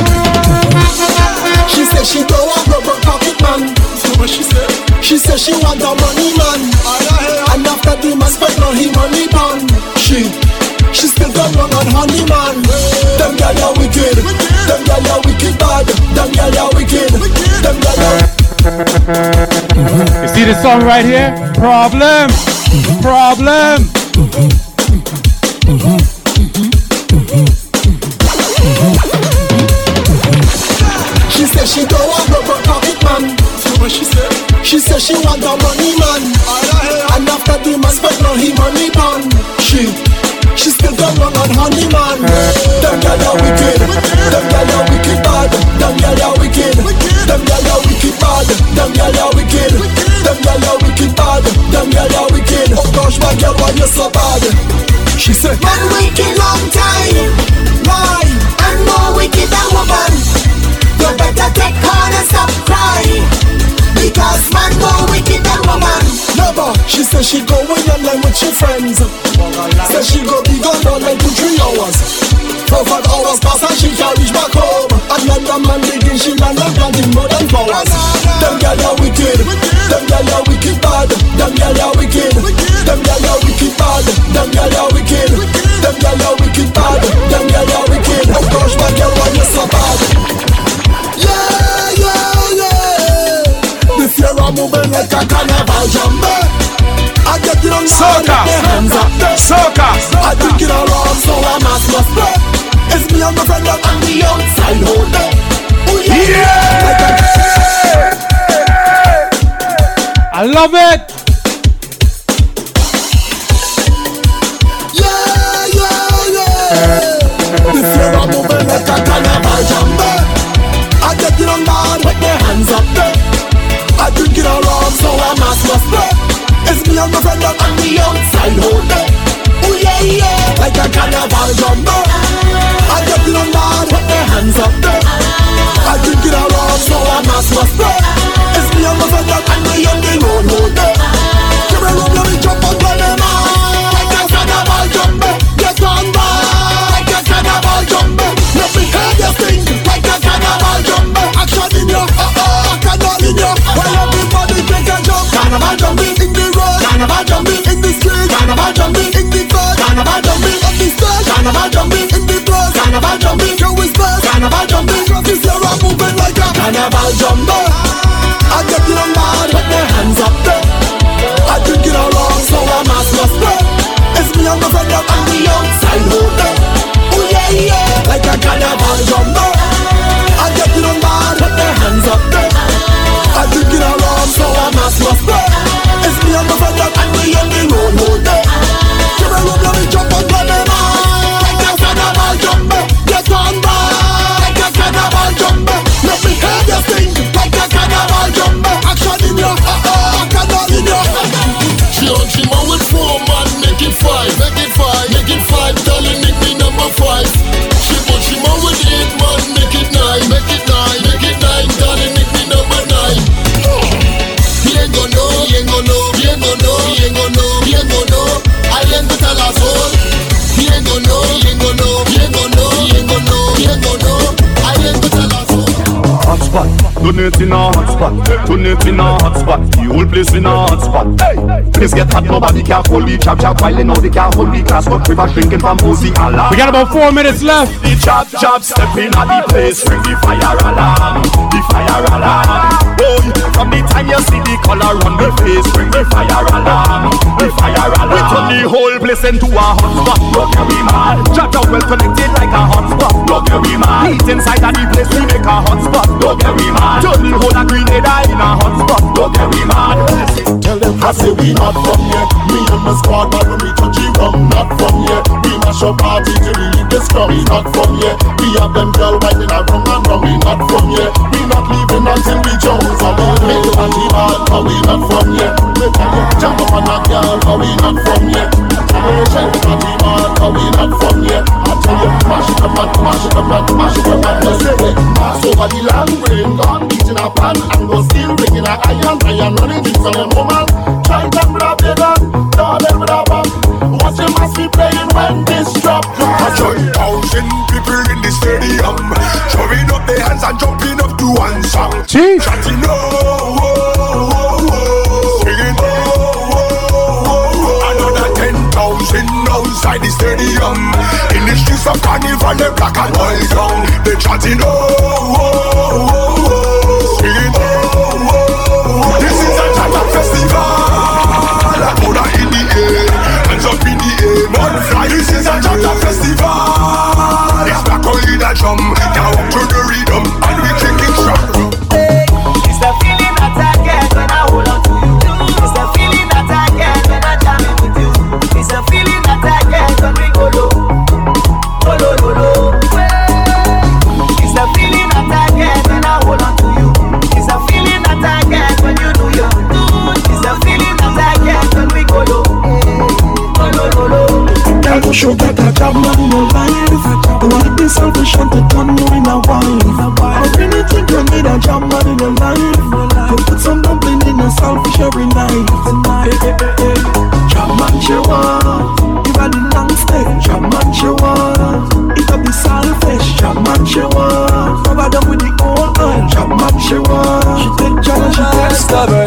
She said she don't want rubber pocket man. So what she said? She said she want a money man. And after the man spent no he money man. She She still got run on honey man. Them gyal are wicked. Them gyal are wicked bad. Them gyal are wicked. Them gyal are. You see this song right here? Problem. Problem. She said she don't want rubber pocket man. So what she said? She said she want a money man. And after the man spent no he money man. She She still got run on honey man. Them gyal are wicked. Them gyal are wicked bad. Them gyal are wicked. Them gyal are wicked bad. Them gyal are wicked. Them gyal are wicked bad. Them gyal are wicked. Oh gosh, my girl, why you so bad? She said, man wicked long time. Why? And more wicked than woman. You better take on and stop crying. Because man more wicked than woman. Never. She said she go in and line with your friends. Said she go be gone for like two, three hours. Twelve hours pass and she can't reach back home. And then the man digging, she land up planting more than flowers. Them gyal are wicked. Them gyal are wicked bad. Them gyal are wicked. Them gyal are wicked bad. Them gyal are wicked. Them gyal are wicked bad. Them gyal are wicked. Oh gosh, my girl, why you so bad? Yeah, yeah, yeah. This year I'm moving like a carnival jumbo. I get it on my hands up there. Soca, I love it. Yeah, yeah, yeah. This year I'm moving like a carnival jumper. I get it on board with my hands up there. I drink it all on, so I must must play. It's me and my friend up on the outside holder. Oh yeah, yeah, like a carnival jumper. I get it on board with my hands up there. I drink it all on, so I must must play. It's me and my friend up on the outside holder. Give me room, let me jump on them. Like a carnival jumper, get on board. Like a carnival jumper, let me hear you sing. Like a carnival jumper, action in your, uh uh, cannot in your. While everybody take a jump, carnival jumping in the road, carnival jumping in the street, carnival jumping in the club, carnival jumping up the stairs, carnival jumping in the club, carnival jumping through his bus, carnival jumping. This year I'm moving like a carnival jumper. I get it on board with my hands up there. I drink it all on, so I must must play. It's me and my friend up on the outside holder. Oh yeah, yeah, like a carnival jumper. I get it on board with my hands up there. I drink it all on, so I must must play. It's me and my friend up on the outside holder. Give me room, let me jump on them. Like a carnival jumper, get on board. Like a carnival jumper, let me hear you sing. Like a carnival jumper, action in your, uh uh, cannot in your. She on she man with four man, make it five, make it five, make it five, darling, make me number five. She but she man with eight man, make it nine, make it nine, make it nine, darling, make me number nine. He ain't gonna know, he ain't gonna know, he ain't gonna know, he ain't gonna know, he ain't gonna know. I ain't gonna tell us all. He ain't gonna know, he ain't gonna know, he ain't gonna know, he ain't gonna know, he ain't gonna know. I ain't gonna tell us all. Hotspot, donate in a hotspot, donate in a hotspot, the whole place in a hotspot. Hey, place get hot, nobody can hold the chop chop, while they know they can't hold the class, but river drinking from Mosey alarm. We got about four minutes left. The chop chop step in at the place, ring the fire alarm, the fire alarm. Oh, from the time you see the color on the face, ring the fire alarm, the fire alarm. We turn the whole place into a hotspot. Look how we mad, chop chop well connected like a hotspot. Look how we mad, heat inside of the place we make a hotspot. Don't get we mad. Turn the whole of Grenada in a hotspot. Don't get we mad. Tell them I say we not from here. Me and my squad, but when we touch it rum, not from here. We mash up party to relieve the scum. We not from here. We have them girl whining a rum and rum. We not from here. We not leaving until we Jones a little bit anti bad. But we not from here. We tell you jump up on a girl, but we not from here. Tell you anti bad, but we not from here. I tell you mash it up and mash it up and mash it up and just say it. Pass over the land. Brain gone, beating a pan and go still ringing a iron, iron running things on a woman. Try them with a bigger, darling with a bomb. Watch them must be playing when this drop. A join thousand people in the stadium, throwing up their hands and jumping up to one song. Chief. Chanting oh, oh, oh, oh, singing oh, oh, oh, oh. Another ten thousand outside the stadium. In the streets of Carnival, the black and white down. They chanting oh, oh, oh, oh, singing oh, oh, oh. This is a Jata festival. Put in the air, hands up in the air, man fly. This is a Jata festival. It's back only the drum, now up to the rhythm, and we drinking strong rum. It's the feeling that I get when I hold on to you. It's the feeling that I get when I jam it with you. It's the feeling that I get when we go low, go low, low, low. It's the feeling that I get when I hold on to you. It's the feeling that I get when you do your do. It's the feeling that I get when we go low, go low, low, low. Girl, you should get a job man in your life. Don't wanna be selfish and to turn you in a wife. I really think you need a job man in your life. You put some dumpling in a selfish every night. Hey, hey, hey, hey. Job man she want, you got the long stay. Job man she want, it could be selfish. Job man she want, cover them with the old oil. Job man she want, she take job and she take stubborn.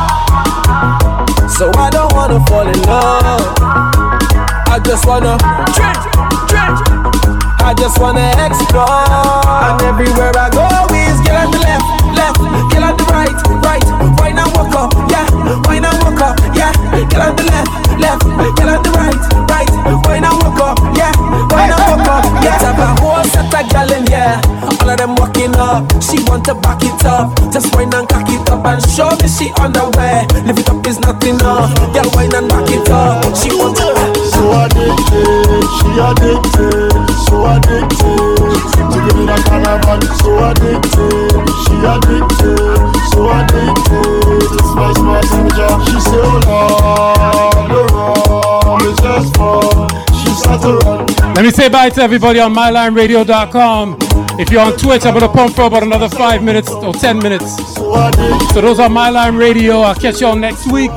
So I don't wanna fall in love. I just wanna drink, drink. I just wanna explore. And everywhere I go is get on the left, left, get on the right, right. Why not walk up, yeah. Why not walk up, yeah. Get on the left, left, get on the right, right. Why not walk up, yeah. Why not walk up, yeah. Have a whole set of gal in here, all of them walking up. She want to back it up, just why not cock it up up and show me she underwear. Lift it up is not enough. Girl, wine and back it up. She want to so addicted, she addicted, so addicted. To give me that kind of body, so addicted, she addicted, so addicted. It's my smart manager. She say, oh Lord, the rum is just for. She start to run. Let me say bye to everybody on my line radio dot com. If you're on Twitch, I'm gonna pump for about another five minutes or ten minutes. So those are My Line Radio. I'll catch y'all next week.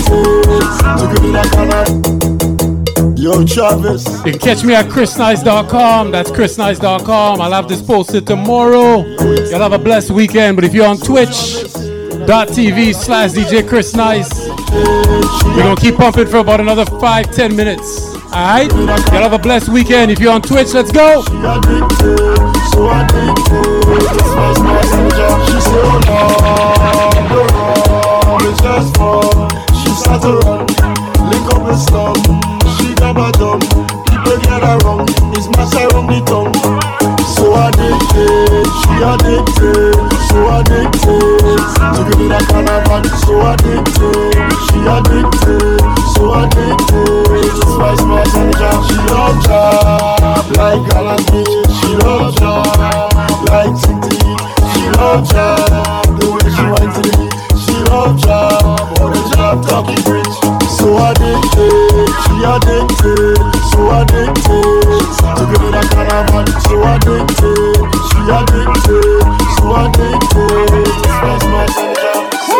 Yo, Travis. You can catch me at chris nice dot com. That's chris nice dot com. I'll have this posted tomorrow. You'll have a blessed weekend. But if you're on Twitch dot T V slash D J Chris Nice, we're gonna keep pumping for about another five, ten minutes. Alright? You'll have a blessed weekend. If you're on Twitch, let's go. She addicted, so addicted. She say, oh Lord, the rum is just for. She start to run, lick up the slum. She grab a dumb, people get her wrong. It's mash around the tongue. So addicted, she addicted, so addicted. To give me that kind of body, so addicted. She addicted, so addicted. Spice my manager, she love job like Galant Beach. She love job like Tinty. She love job the way she wines to me. She love job, all the job talking rich. So addicted, she addicted, so addicted. To give me that kind of body, so addicted. She addicted, so addicted. Spice my manager.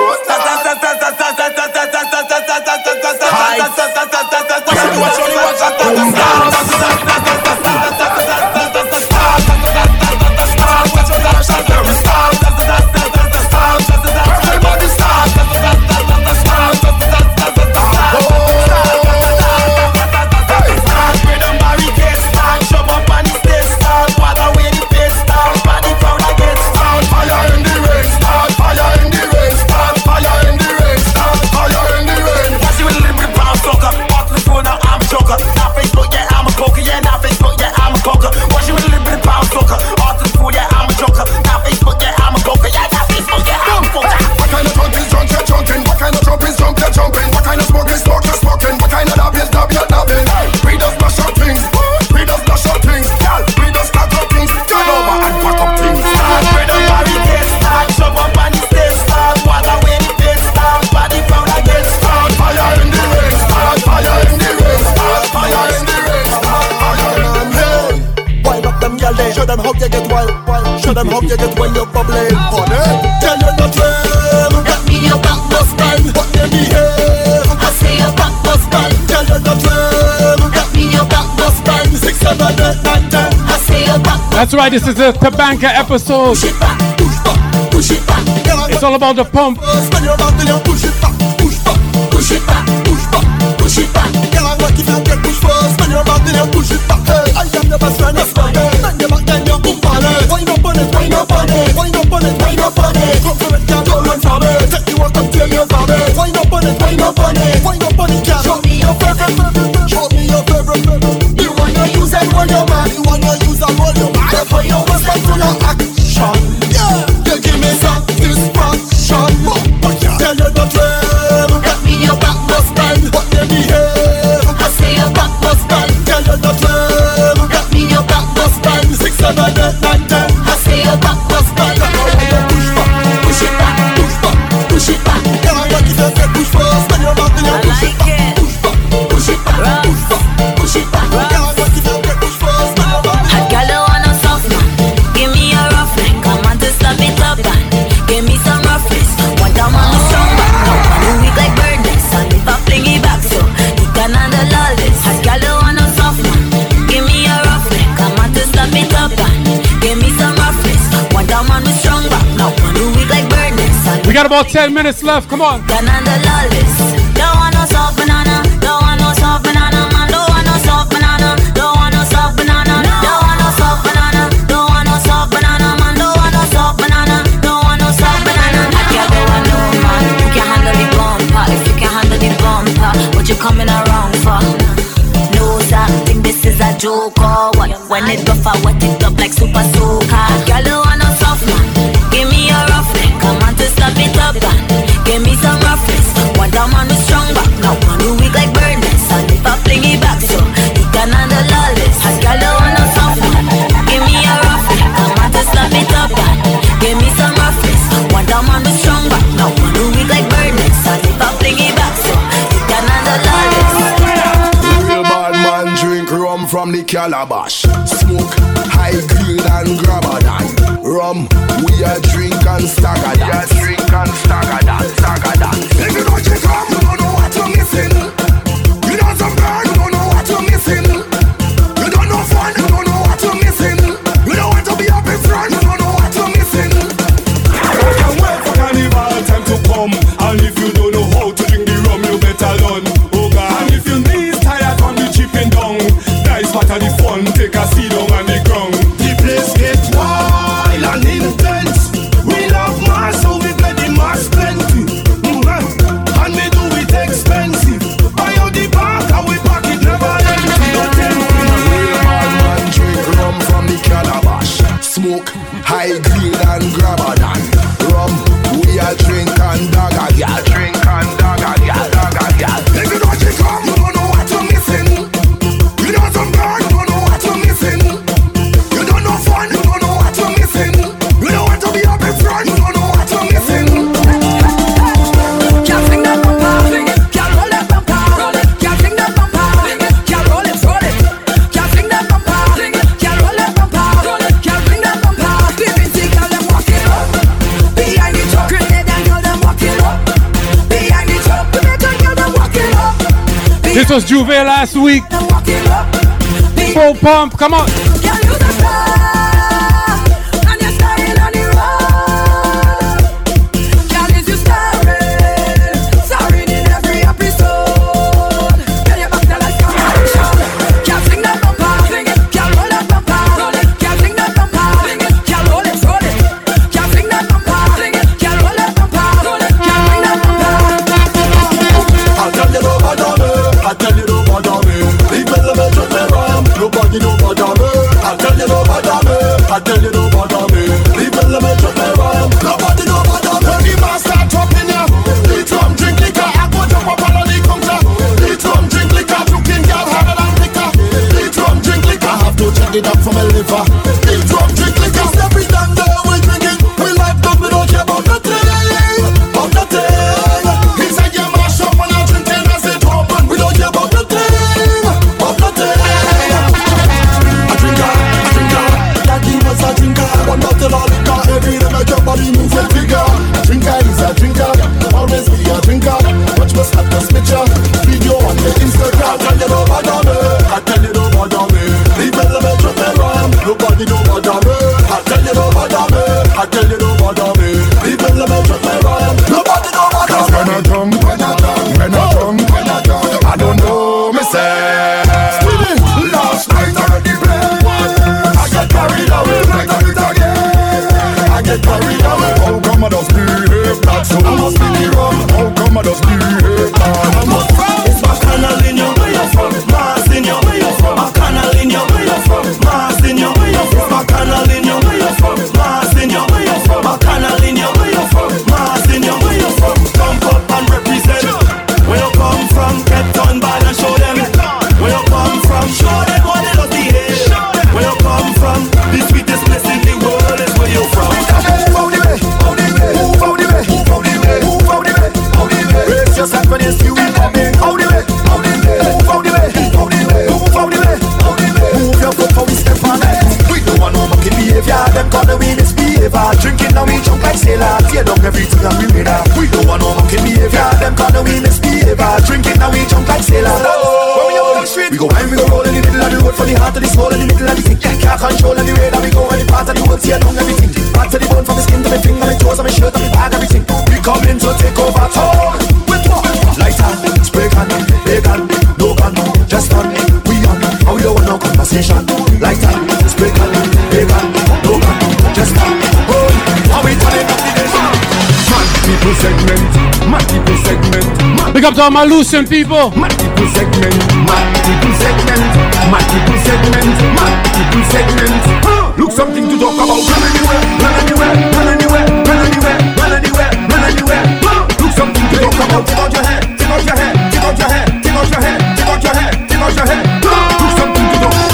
Show them how you get when you're bubbling. Tell you the dream. That mean your back must bend. What they behave. I say your back must bend. Tell you the dream. That mean your back must bend. Six, seven, eight, nine, ten. I say your back. That's right, this is a Tabanka episode. Push it back, push back, push it back. It's all about the pump. Spin your back, then you push it back, push back, push it back, push back, push it back. Girl, I'm like if you get push first. Spin your back, then you push it back. Hey, I am the best friend of mine. Bend your back, then you boom on it. Wind up on it, wind up on it, wind up on it, wind up on it. Come for it, can't go run from it. Take you out until you're from it. Wind up on it, wind up on it, wind up on it, girl. Show me your favorite, show me your favorite, favorite. You wanna use and hold your man. You wanna use and hold your man. Therefore you must respect to your action. Yeah, you give me satisfaction. Tell you the dream. That mean your back must bend. What they behave. I say your back must bend. Tell you the dream. That mean your back must bend. Six, seven, eight, nine, ten. I say your back must bend. Push back, push it back, push back, push it back. Girl, I like if you get push first. Then you're back, then you push it back. Push back, push it back, push back, push it back. Girl, I like if you get push first. Then you're back. Hot girl, I want a soft man. Give me a rough man. Come on to slap it up and give me some roughness. Want a man who's strong back, no man who weak like birdness. And if I fling it back, so he can handle all this. Hot girl, I want a soft man. Give me a rough man. Come on to slap it up and give me some roughness. Want a man who's strong back, no man who weak like birdness. We got about ten minutes left. Come on. Can handle all this. Don't want no soft banana. Don't want no soft banana, man. Don't want no soft banana. Don't want no soft banana. Don't want no soft banana. Don't want no soft banana, man. Don't want no soft banana. Don't want no soft banana. I can't go on no man. You can handle the bumper. If you can handle the bumper, what you coming around for? No, sir. Think this is a joke or what? When it go for what it up like super soaker. Girl, don't want no soft man. Give me a rough neck. Come on to slap it up and rum from the calabash. Smoke high grade and grabber than rum. We a drink and stagger dance. We a drink and stagger dance, stagger dance. If you don't drink rum, you don't know what you're missing. You know some girl, you don't know what you're missing. You don't know fun, you don't know what you're missing. You don't want to be up in front, you don't know what you're missing. I can't wait for carnival time to come. And if you don't know how to drink the rum, you better learn. Oh God. And if your knees tired from the chipping down, that is part of the fun. Take a seat down on the ground. The place get wild and intense. We love mass, so we get the mass plenty. Mm-hmm. And we do it expensive. Buy out the park and we pack it never empty. No temple. Real bad man drink rum from the calabash. Smoke high grade and grabber than rum. We a drink and dagger, yeah. Drink and dagger, yeah, dagger, yeah. If you don't drink rum, you don't know what you're missing. You know some girl, you don't know what you're missing. You don't know fun, you don't know what you're missing. You don't want to be up in front, you don't know what you're missing. Can't sing that bumper, sing it. Can't roll that bumper, roll it. Can't sing that bumper, sing it. Can't roll it, roll it. Can't sing that bumper, sing it. Can't roll that bumper, roll it. Can't sing that bumper. Living sick, girl, them walking up. Behind the truck, grenade and girl, them walking up. Behind the truck, grenade and girl, them walking up. This was Juve last week. Full pump, come on. Girl, you the star, and you're starring on the road. Girl, is you starring, starring in every episode. Girl, you back the like a action. Can't sing that bumper, sing it. Can't roll that bumper, roll it. Can't sing that bumper, sing it. Can't roll it, roll it. Can't sing that bumper, sing it. Can't roll that bumper, roll it. Can't sing that bumper. I tell you no bother me, I tell you no bother me. Leave me the bedroom me rum, nobody no bother me. I tell you no bother me, I tell you no bother me. Leave me the bedroom me rum, nobody no bother me. When the man start dropping ya, eat rum, drink liquor, I go jump up on the counter. Eat rum, drink liquor, drinking girl harder than liquor. Eat rum, drink liquor, I have to check it up for my liver. Eat rum, drink liquor, every time that we drink it, we life done, we don't care about nothing, about nothing. He said you mash up when I drink it as it open, we don't care about nothing, about nothing. A drinker, a drinker, that he was a drinker. One bottle of liquor, every day make your body move and figure. A drinker is a drinker, always be a drinker. Watch my status picture, video on the Instagram. I tell you no bother me, I tell you no bother me. Leave me the bedroom me rum, nobody no bother me. I tell you no bother me, I tell you no bother me. Leave me the bedroom me rum, nobody no bother me. When I drunk, when I drunk, when I drunk, when I drunk, I don't know myself. Last night I already played one. I get carried away, like I do it again. I get carried away. How come I just behave that so? I must be the wrong. How come I just behave that? I must from. It's bacchanal in your where you're from, Mars in your where you're from, bacchanal in your where you're from, Mars in your where you're from, bacchanal in your where you're from, Mars in your where you're from, bacchanal in your where you're from, Mars in your where you're from. Jump up and represent where you come from. Get done bad and show them where you come from. Show them what they love to hear. Where you come from, the sweetest place in the world is where you're from. Move out the way, out the way, move out the way, move out the way, move out the way, out the way. Brace yourself when you see we coming. Out the way, out the way, move out the way, out the way, move out the way, out the way. Move your foot how we step on it. We don't want no monkey behavior. Them gonna win this behavior. Drinking now we jump like sailors. Tear down everything and we made up. We don't want no monkey behavior. Them gonna win this behavior. Drinking now we jump like sailors. When we out on the street, we go wine, we go roll in the middle of the road. For the heart of the soul in the middle of the thing. Can't control any way that we go. Any part of the world, tear down everything. Part of the bone from the skin to my finger, my toes, and my shirt, and my bag, everything. We come in to take over town. With what? Lighter, spray can, bacon, no gun, just fun. We on, and we don't want no conversation. Lighter, spray can, bacon, no gun, just fun. Oh, how we turning up the nation. Mad people segment, mad people segment, mad. Big up to all my Lucian people. Mad people segment, mad people segment, mad people segment, mad people segment. Look something to talk about. Run anywhere, run anywhere, run anywhere, run anywhere, run anywhere, run anywhere. Look something to talk about. Take out your head, take out your head, take out your head, take out your head, take out your head, take out your head. Look something to talk.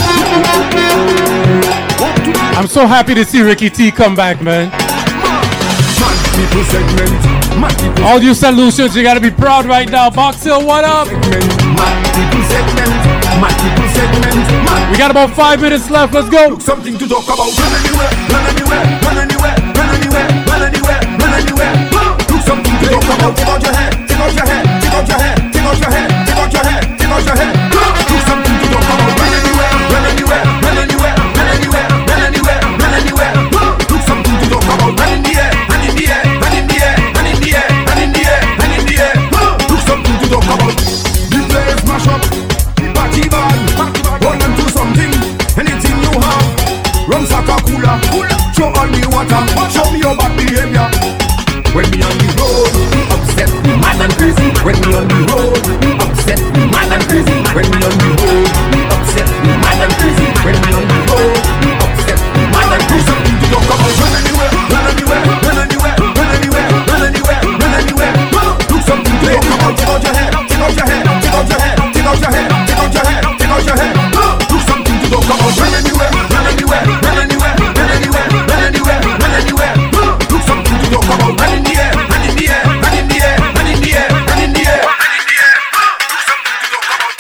I'm so happy to see Ricky T come back, man. Mad people segment, mad people. All you Saint Lucians, you gotta be proud right now. Box Hill, what up? Segment, mad people segment, mad people segment, mad got about five minutes left. Let's go. Something to talk about. Run anywhere, run anywhere, run anywhere, run anywhere, run anywhere, run anywhere. Do something to talk about. Take out your head, take out your head, take out your head, take out your head, take out your head, take out your head. Do something to talk about. Run anywhere, run anywhere, run anywhere, run anywhere, run anywhere, run anywhere. Do something to talk about. Run in the air, run in the air, run in the air, run in the air, run in the air, run in the air. Do something to talk about. The place mash up, party band, run and do something. Anything you have, rum saka cooler, show all me water, show me your bad behavior. When me on the road, we upset, we mad and crazy. When me on the road, we upset, we mad and crazy. When me on the road, we upset, we mad and crazy. When me on the road, we upset, we mad and crazy. Something to talk about. Run anywhere, run anywhere, run anywhere, run anywhere, run anywhere, run anywhere. Do something to talk about. Take out your head, take out your head, take out your head, take out your head, take out your head, take out your head. Do something to talk about. Run anywhere, run anywhere, run anywhere, run anywhere, run anywhere, run anywhere. Do something to talk about. Run in the air, run in the air, run in the air, run in the air, run in the air, run in the air. Do something to talk about.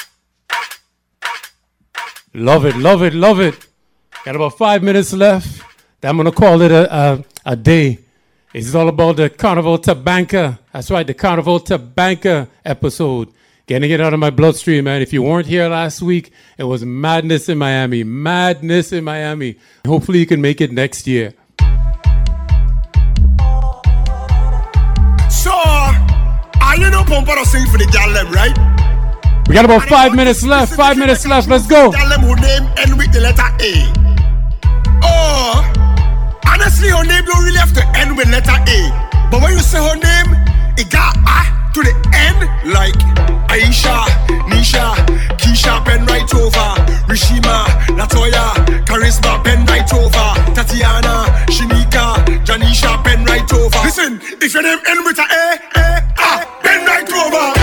Love it, love it, love it. Got about five minutes left. I'm going to call it a, a, a day. It's all about the Carnival Tabanca. That's right, the Carnival Tabanca episode. Getting it out of my bloodstream, man. If you weren't here last week, it was madness in Miami. Madness in Miami. Hopefully you can make it next year. So, are you no pump or sing for the gal right? We got about five minutes left. Five minutes left. Let's go. Gal who name end with the letter A. Oh, honestly, her name don't really have to end with letter A. But when you say her name, it got A to the end, like Aisha, Nisha, Keisha, pen right over, Rishima, Latoya, Charisma, pen right over, Tatiana, Shinika, Janisha, pen right over. Listen, if your name end with a A, A, A, pen right over.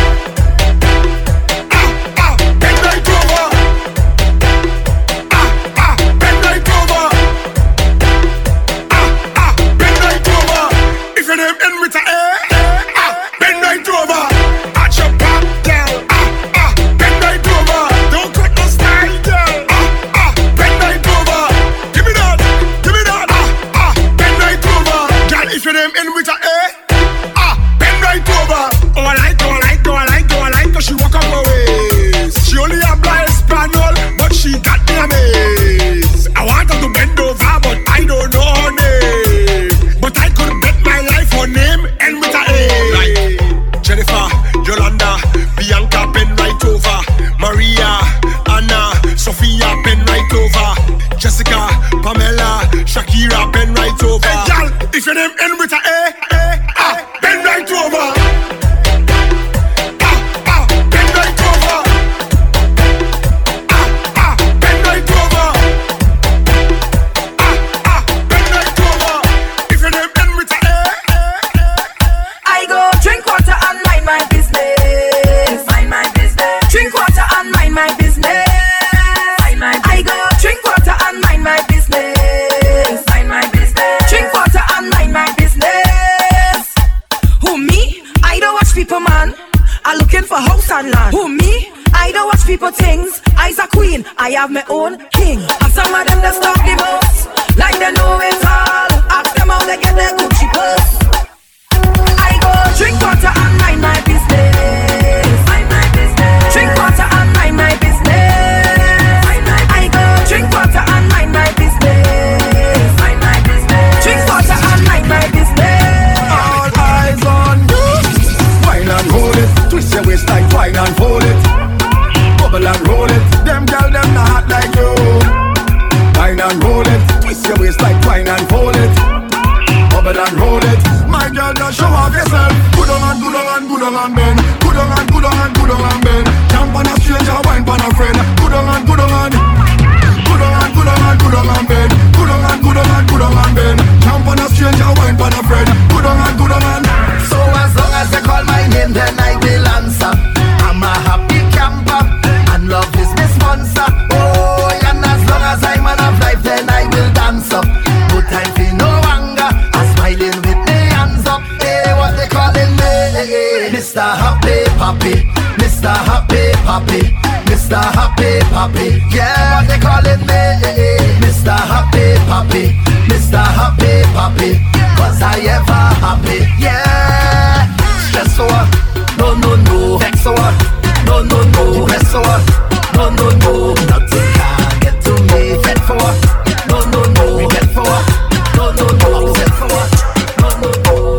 If your name end with a A, ah, bend right over. At your back, girl, ah, ah, bend right over. Don't cut no style, girl, ah, ah, bend right over. Give me that, give me that, ah, ah, bend right over. Girl, if your name end with a A, ah, bend right over. Oh, I like, oh, I like, oh, I like, oh, I like, cause she walk up her waist. She only a blind Spaniel, but she got me amazed. I want her to bend over, but I don't know her name. But I could bet my life her name end with a A. Like Jennifer, Yolanda, Bianca, pen right over. Maria, Anna, Sophia, pen right over. Jessica, Pamela, Shakira, pen right over. Hey, girl, if your name end with a A, A, ah, pen right over. Ah, ah, pen right over. Ah, ah, pen right over. Ah, ah, pen right over. If your name end with a A, I go drink water and mind my business. Mind my business. Drink water and mind my business. Mind my business. I go drink water and mind my business. Mind my business. Drink water and mind my business. Who me? I don't watch people, man. I looking for house and land. Who me? I don't watch people things. I's a queen. I have my own king. And some of them that talk the most, like they know it all. Ask them how they get their Gucci purse. I go drink water and mind my business. Mind my business. Drink water and mind my business. Mind my business. I go drink water and mind my business. Mind my business. Drink water and mind my business. All eyes on you. Wine and hold it. Twist your waist like wine and fold it. Bubble and roll it. Them girl them not hot like you. Wine and roll it. Twist your waist like wine and fold it. Bubble and roll it. My girl, now show off yourself. Good on and good on and good on and bend. Good on and good on and good on and bend. Jump on a stranger, wine on a friend. Good on and good on and good on and good on and good on and bend. Good on and good on and good on and bend. Jump on a stranger, wine on a friend. Good on and good on and. So as long as they call my name, then I will answer. I'm a happy camper, and love is my sponsor. Oh, and as long as I'm man of life, then I will dance up. No time for no anger, I'm smiling with my hands up. Hey, what they calling me? Mister Happy Papi, Mister Happy Papi, Mister Happy Papi. Yeah, what they calling me Mister Happy Papi, Mister Happy Papi, cause I ever happy, yeah. Stress so what? No, no, no. Vex so what? No, no, no. Stress so what? No, no, no. Nothing can get to me. Fed for what? No, no, no. Get for what? No, no, no. Upset for what? No, no, no.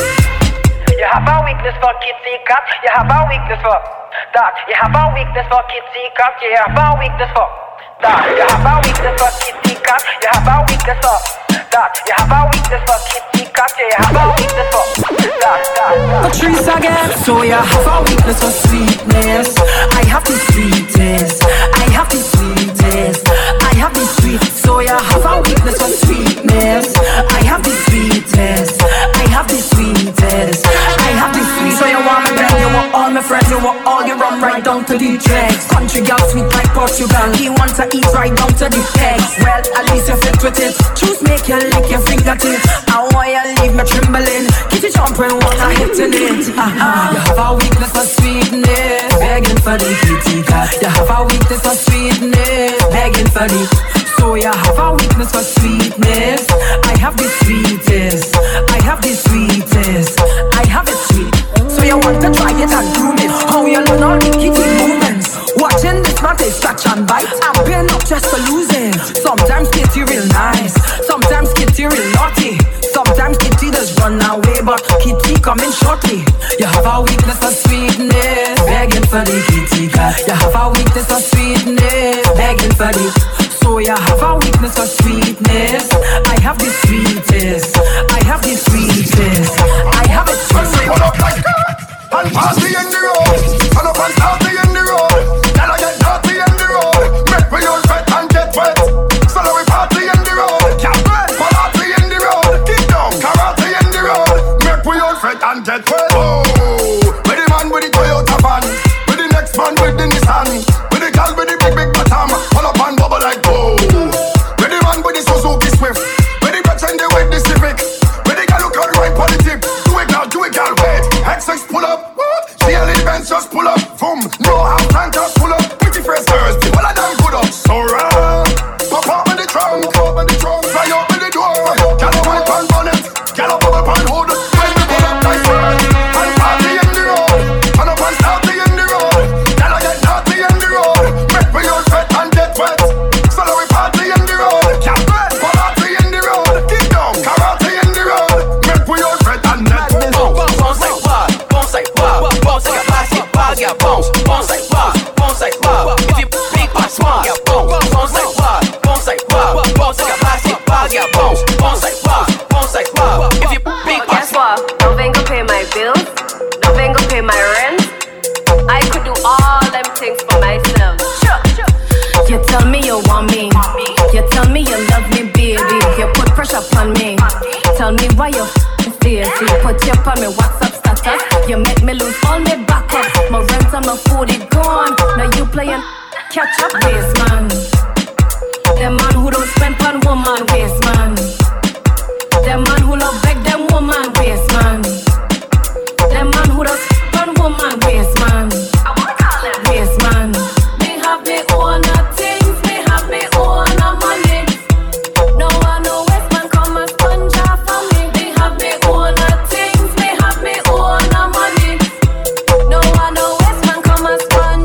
You have a weakness for kitty cat. You have a weakness for that. You have a weakness for kitty cat. You have a weakness for that. You have a weakness for kitty cat. You have a weakness for that. You have a weakness for kitty cat. You have a weakness for that. that. Patrice again. So you have a weakness for sweetness. I have the sweetest. I have the sweetest. I have the sweet. So you have a weakness for sweetness. I have the sweetest. I have the sweetest. I have the sweet. So you want me then? You want all my friends? You want all you run right down to the dregs. Country girl sweet like Portugal. He wants to eat right down to the pegs. Well, at least you fit with it. Choose make you lick your fingertips. I want you leave me trembling. Keep you jumping, water hitting it. Uh-huh. You have a weakness for sweetness, begging for the kitty cat. You have a weakness for sweetness, begging for the. So you have a weakness for sweetness. I have the sweetest. I have the sweetest. I have it sweet. So you want to try it and prove it. How you learn all the kitty movements. Watching this man they scratch and bite. I'm paying up just for losing. Sometimes kitty real nice. Sometimes kitty real naughty. Sometimes kitty does run away, but kitty coming shortly. You have a weakness for sweetness, begging for the kitty cat. You have a weakness for sweetness, begging for the. So you have a weakness for sweetness. I have the sweetest. I have the sweetest. I have it sweet. Pull up like and pass me in the road. Turn up and start me in the road. Then I get naughty in the road. Make me all wet and get wet. So now we party in the road. Party in the road. Keep down. Karate in the road. Make we all wet and get wet. Oh, with the man with the Toyota van. With the next man with the Nissan. With the girl with the big big bottom. Pull up and bubble like oh. With the man with the Suzuki Swift. With the bitch and the with the Civic. With the girl who can ride for the tip. Do it now, do it girl, wait. X six pull up. C L E Benz just pull up, boom. No half tank just pull up. Pretty fresh Thursday, all of them good up. So run, pop up in the trunk, pop up in the trunk, fly up in the door. Gal up my pan bonnet, gal up up on hood. When we pull up nice work, and party in the road, turn up and start in the road. Gal I get naughty in the road, make me all wet and get wet. So now we party in the road, gal wet, party in the road. Keep down, karate in the road, make we all wet and get wet. Bounce like what? Bounce like what? Bounce like a basketball, yeah, bounce. Bounce like what? Bounce like what? If you big or small, yeah, bounce. Bounce like what? Bounce like what? Bounce like a basketball, yeah, bounce. Bounce like what? Bounce like what? If you big or Guess what? Don't vengo pay my bills. Don't vengo pay my rent. I could do all them things for myself. Sure, sure. You tell me you want me. You tell me you love me, baby. You put pressure upon me. Tell me why you f***ing stay. So you put you upon me WhatsApp status. You make me lose all my backup. My rent and my food is gone. Now you playing catch up waste man. The man who don't spend on woman waste man. The man who love beg them woman waste man. The man who don't spend on woman waste man. I wanna call him waste man. Me have me own things. Me have me own money. No one no waste man come and sponge off for me. Me have me own things. Me have me own money. No one no waste man come and sponge.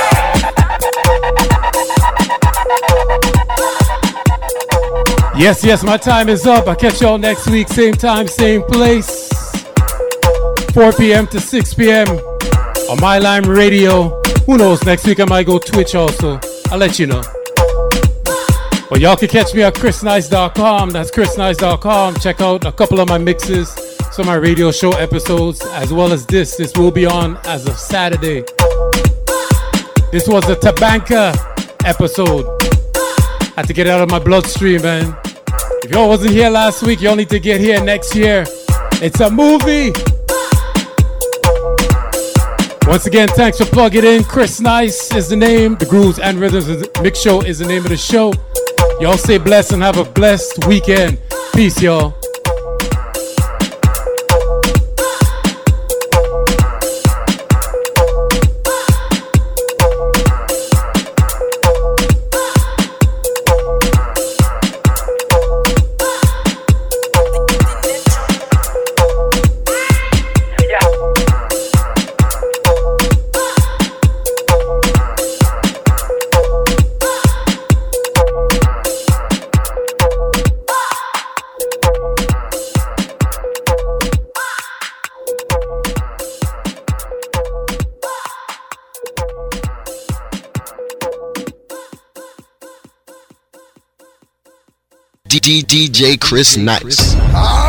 Yes, yes, my time is up. I'll catch y'all next week, same time, same place. four p.m. to six p.m. on My Lime Radio. Who knows, next week I might go Twitch also. I'll let you know. But y'all can catch me at chris nice dot com. That's chris nice dot com. Check out a couple of my mixes, some of my radio show episodes, as well as this. This will be on as of Saturday. This was the Tabanka episode. Had to get it out of my bloodstream, man. If y'all wasn't here last week, y'all need to get here next year. It's a movie. Once again, thanks for plugging in. Chris Nice is the name. The Grooves and Rhythms Mix Show is the name of the show. Y'all stay blessed and have a blessed weekend. Peace, y'all. D D DJ Chris Nice. Ah!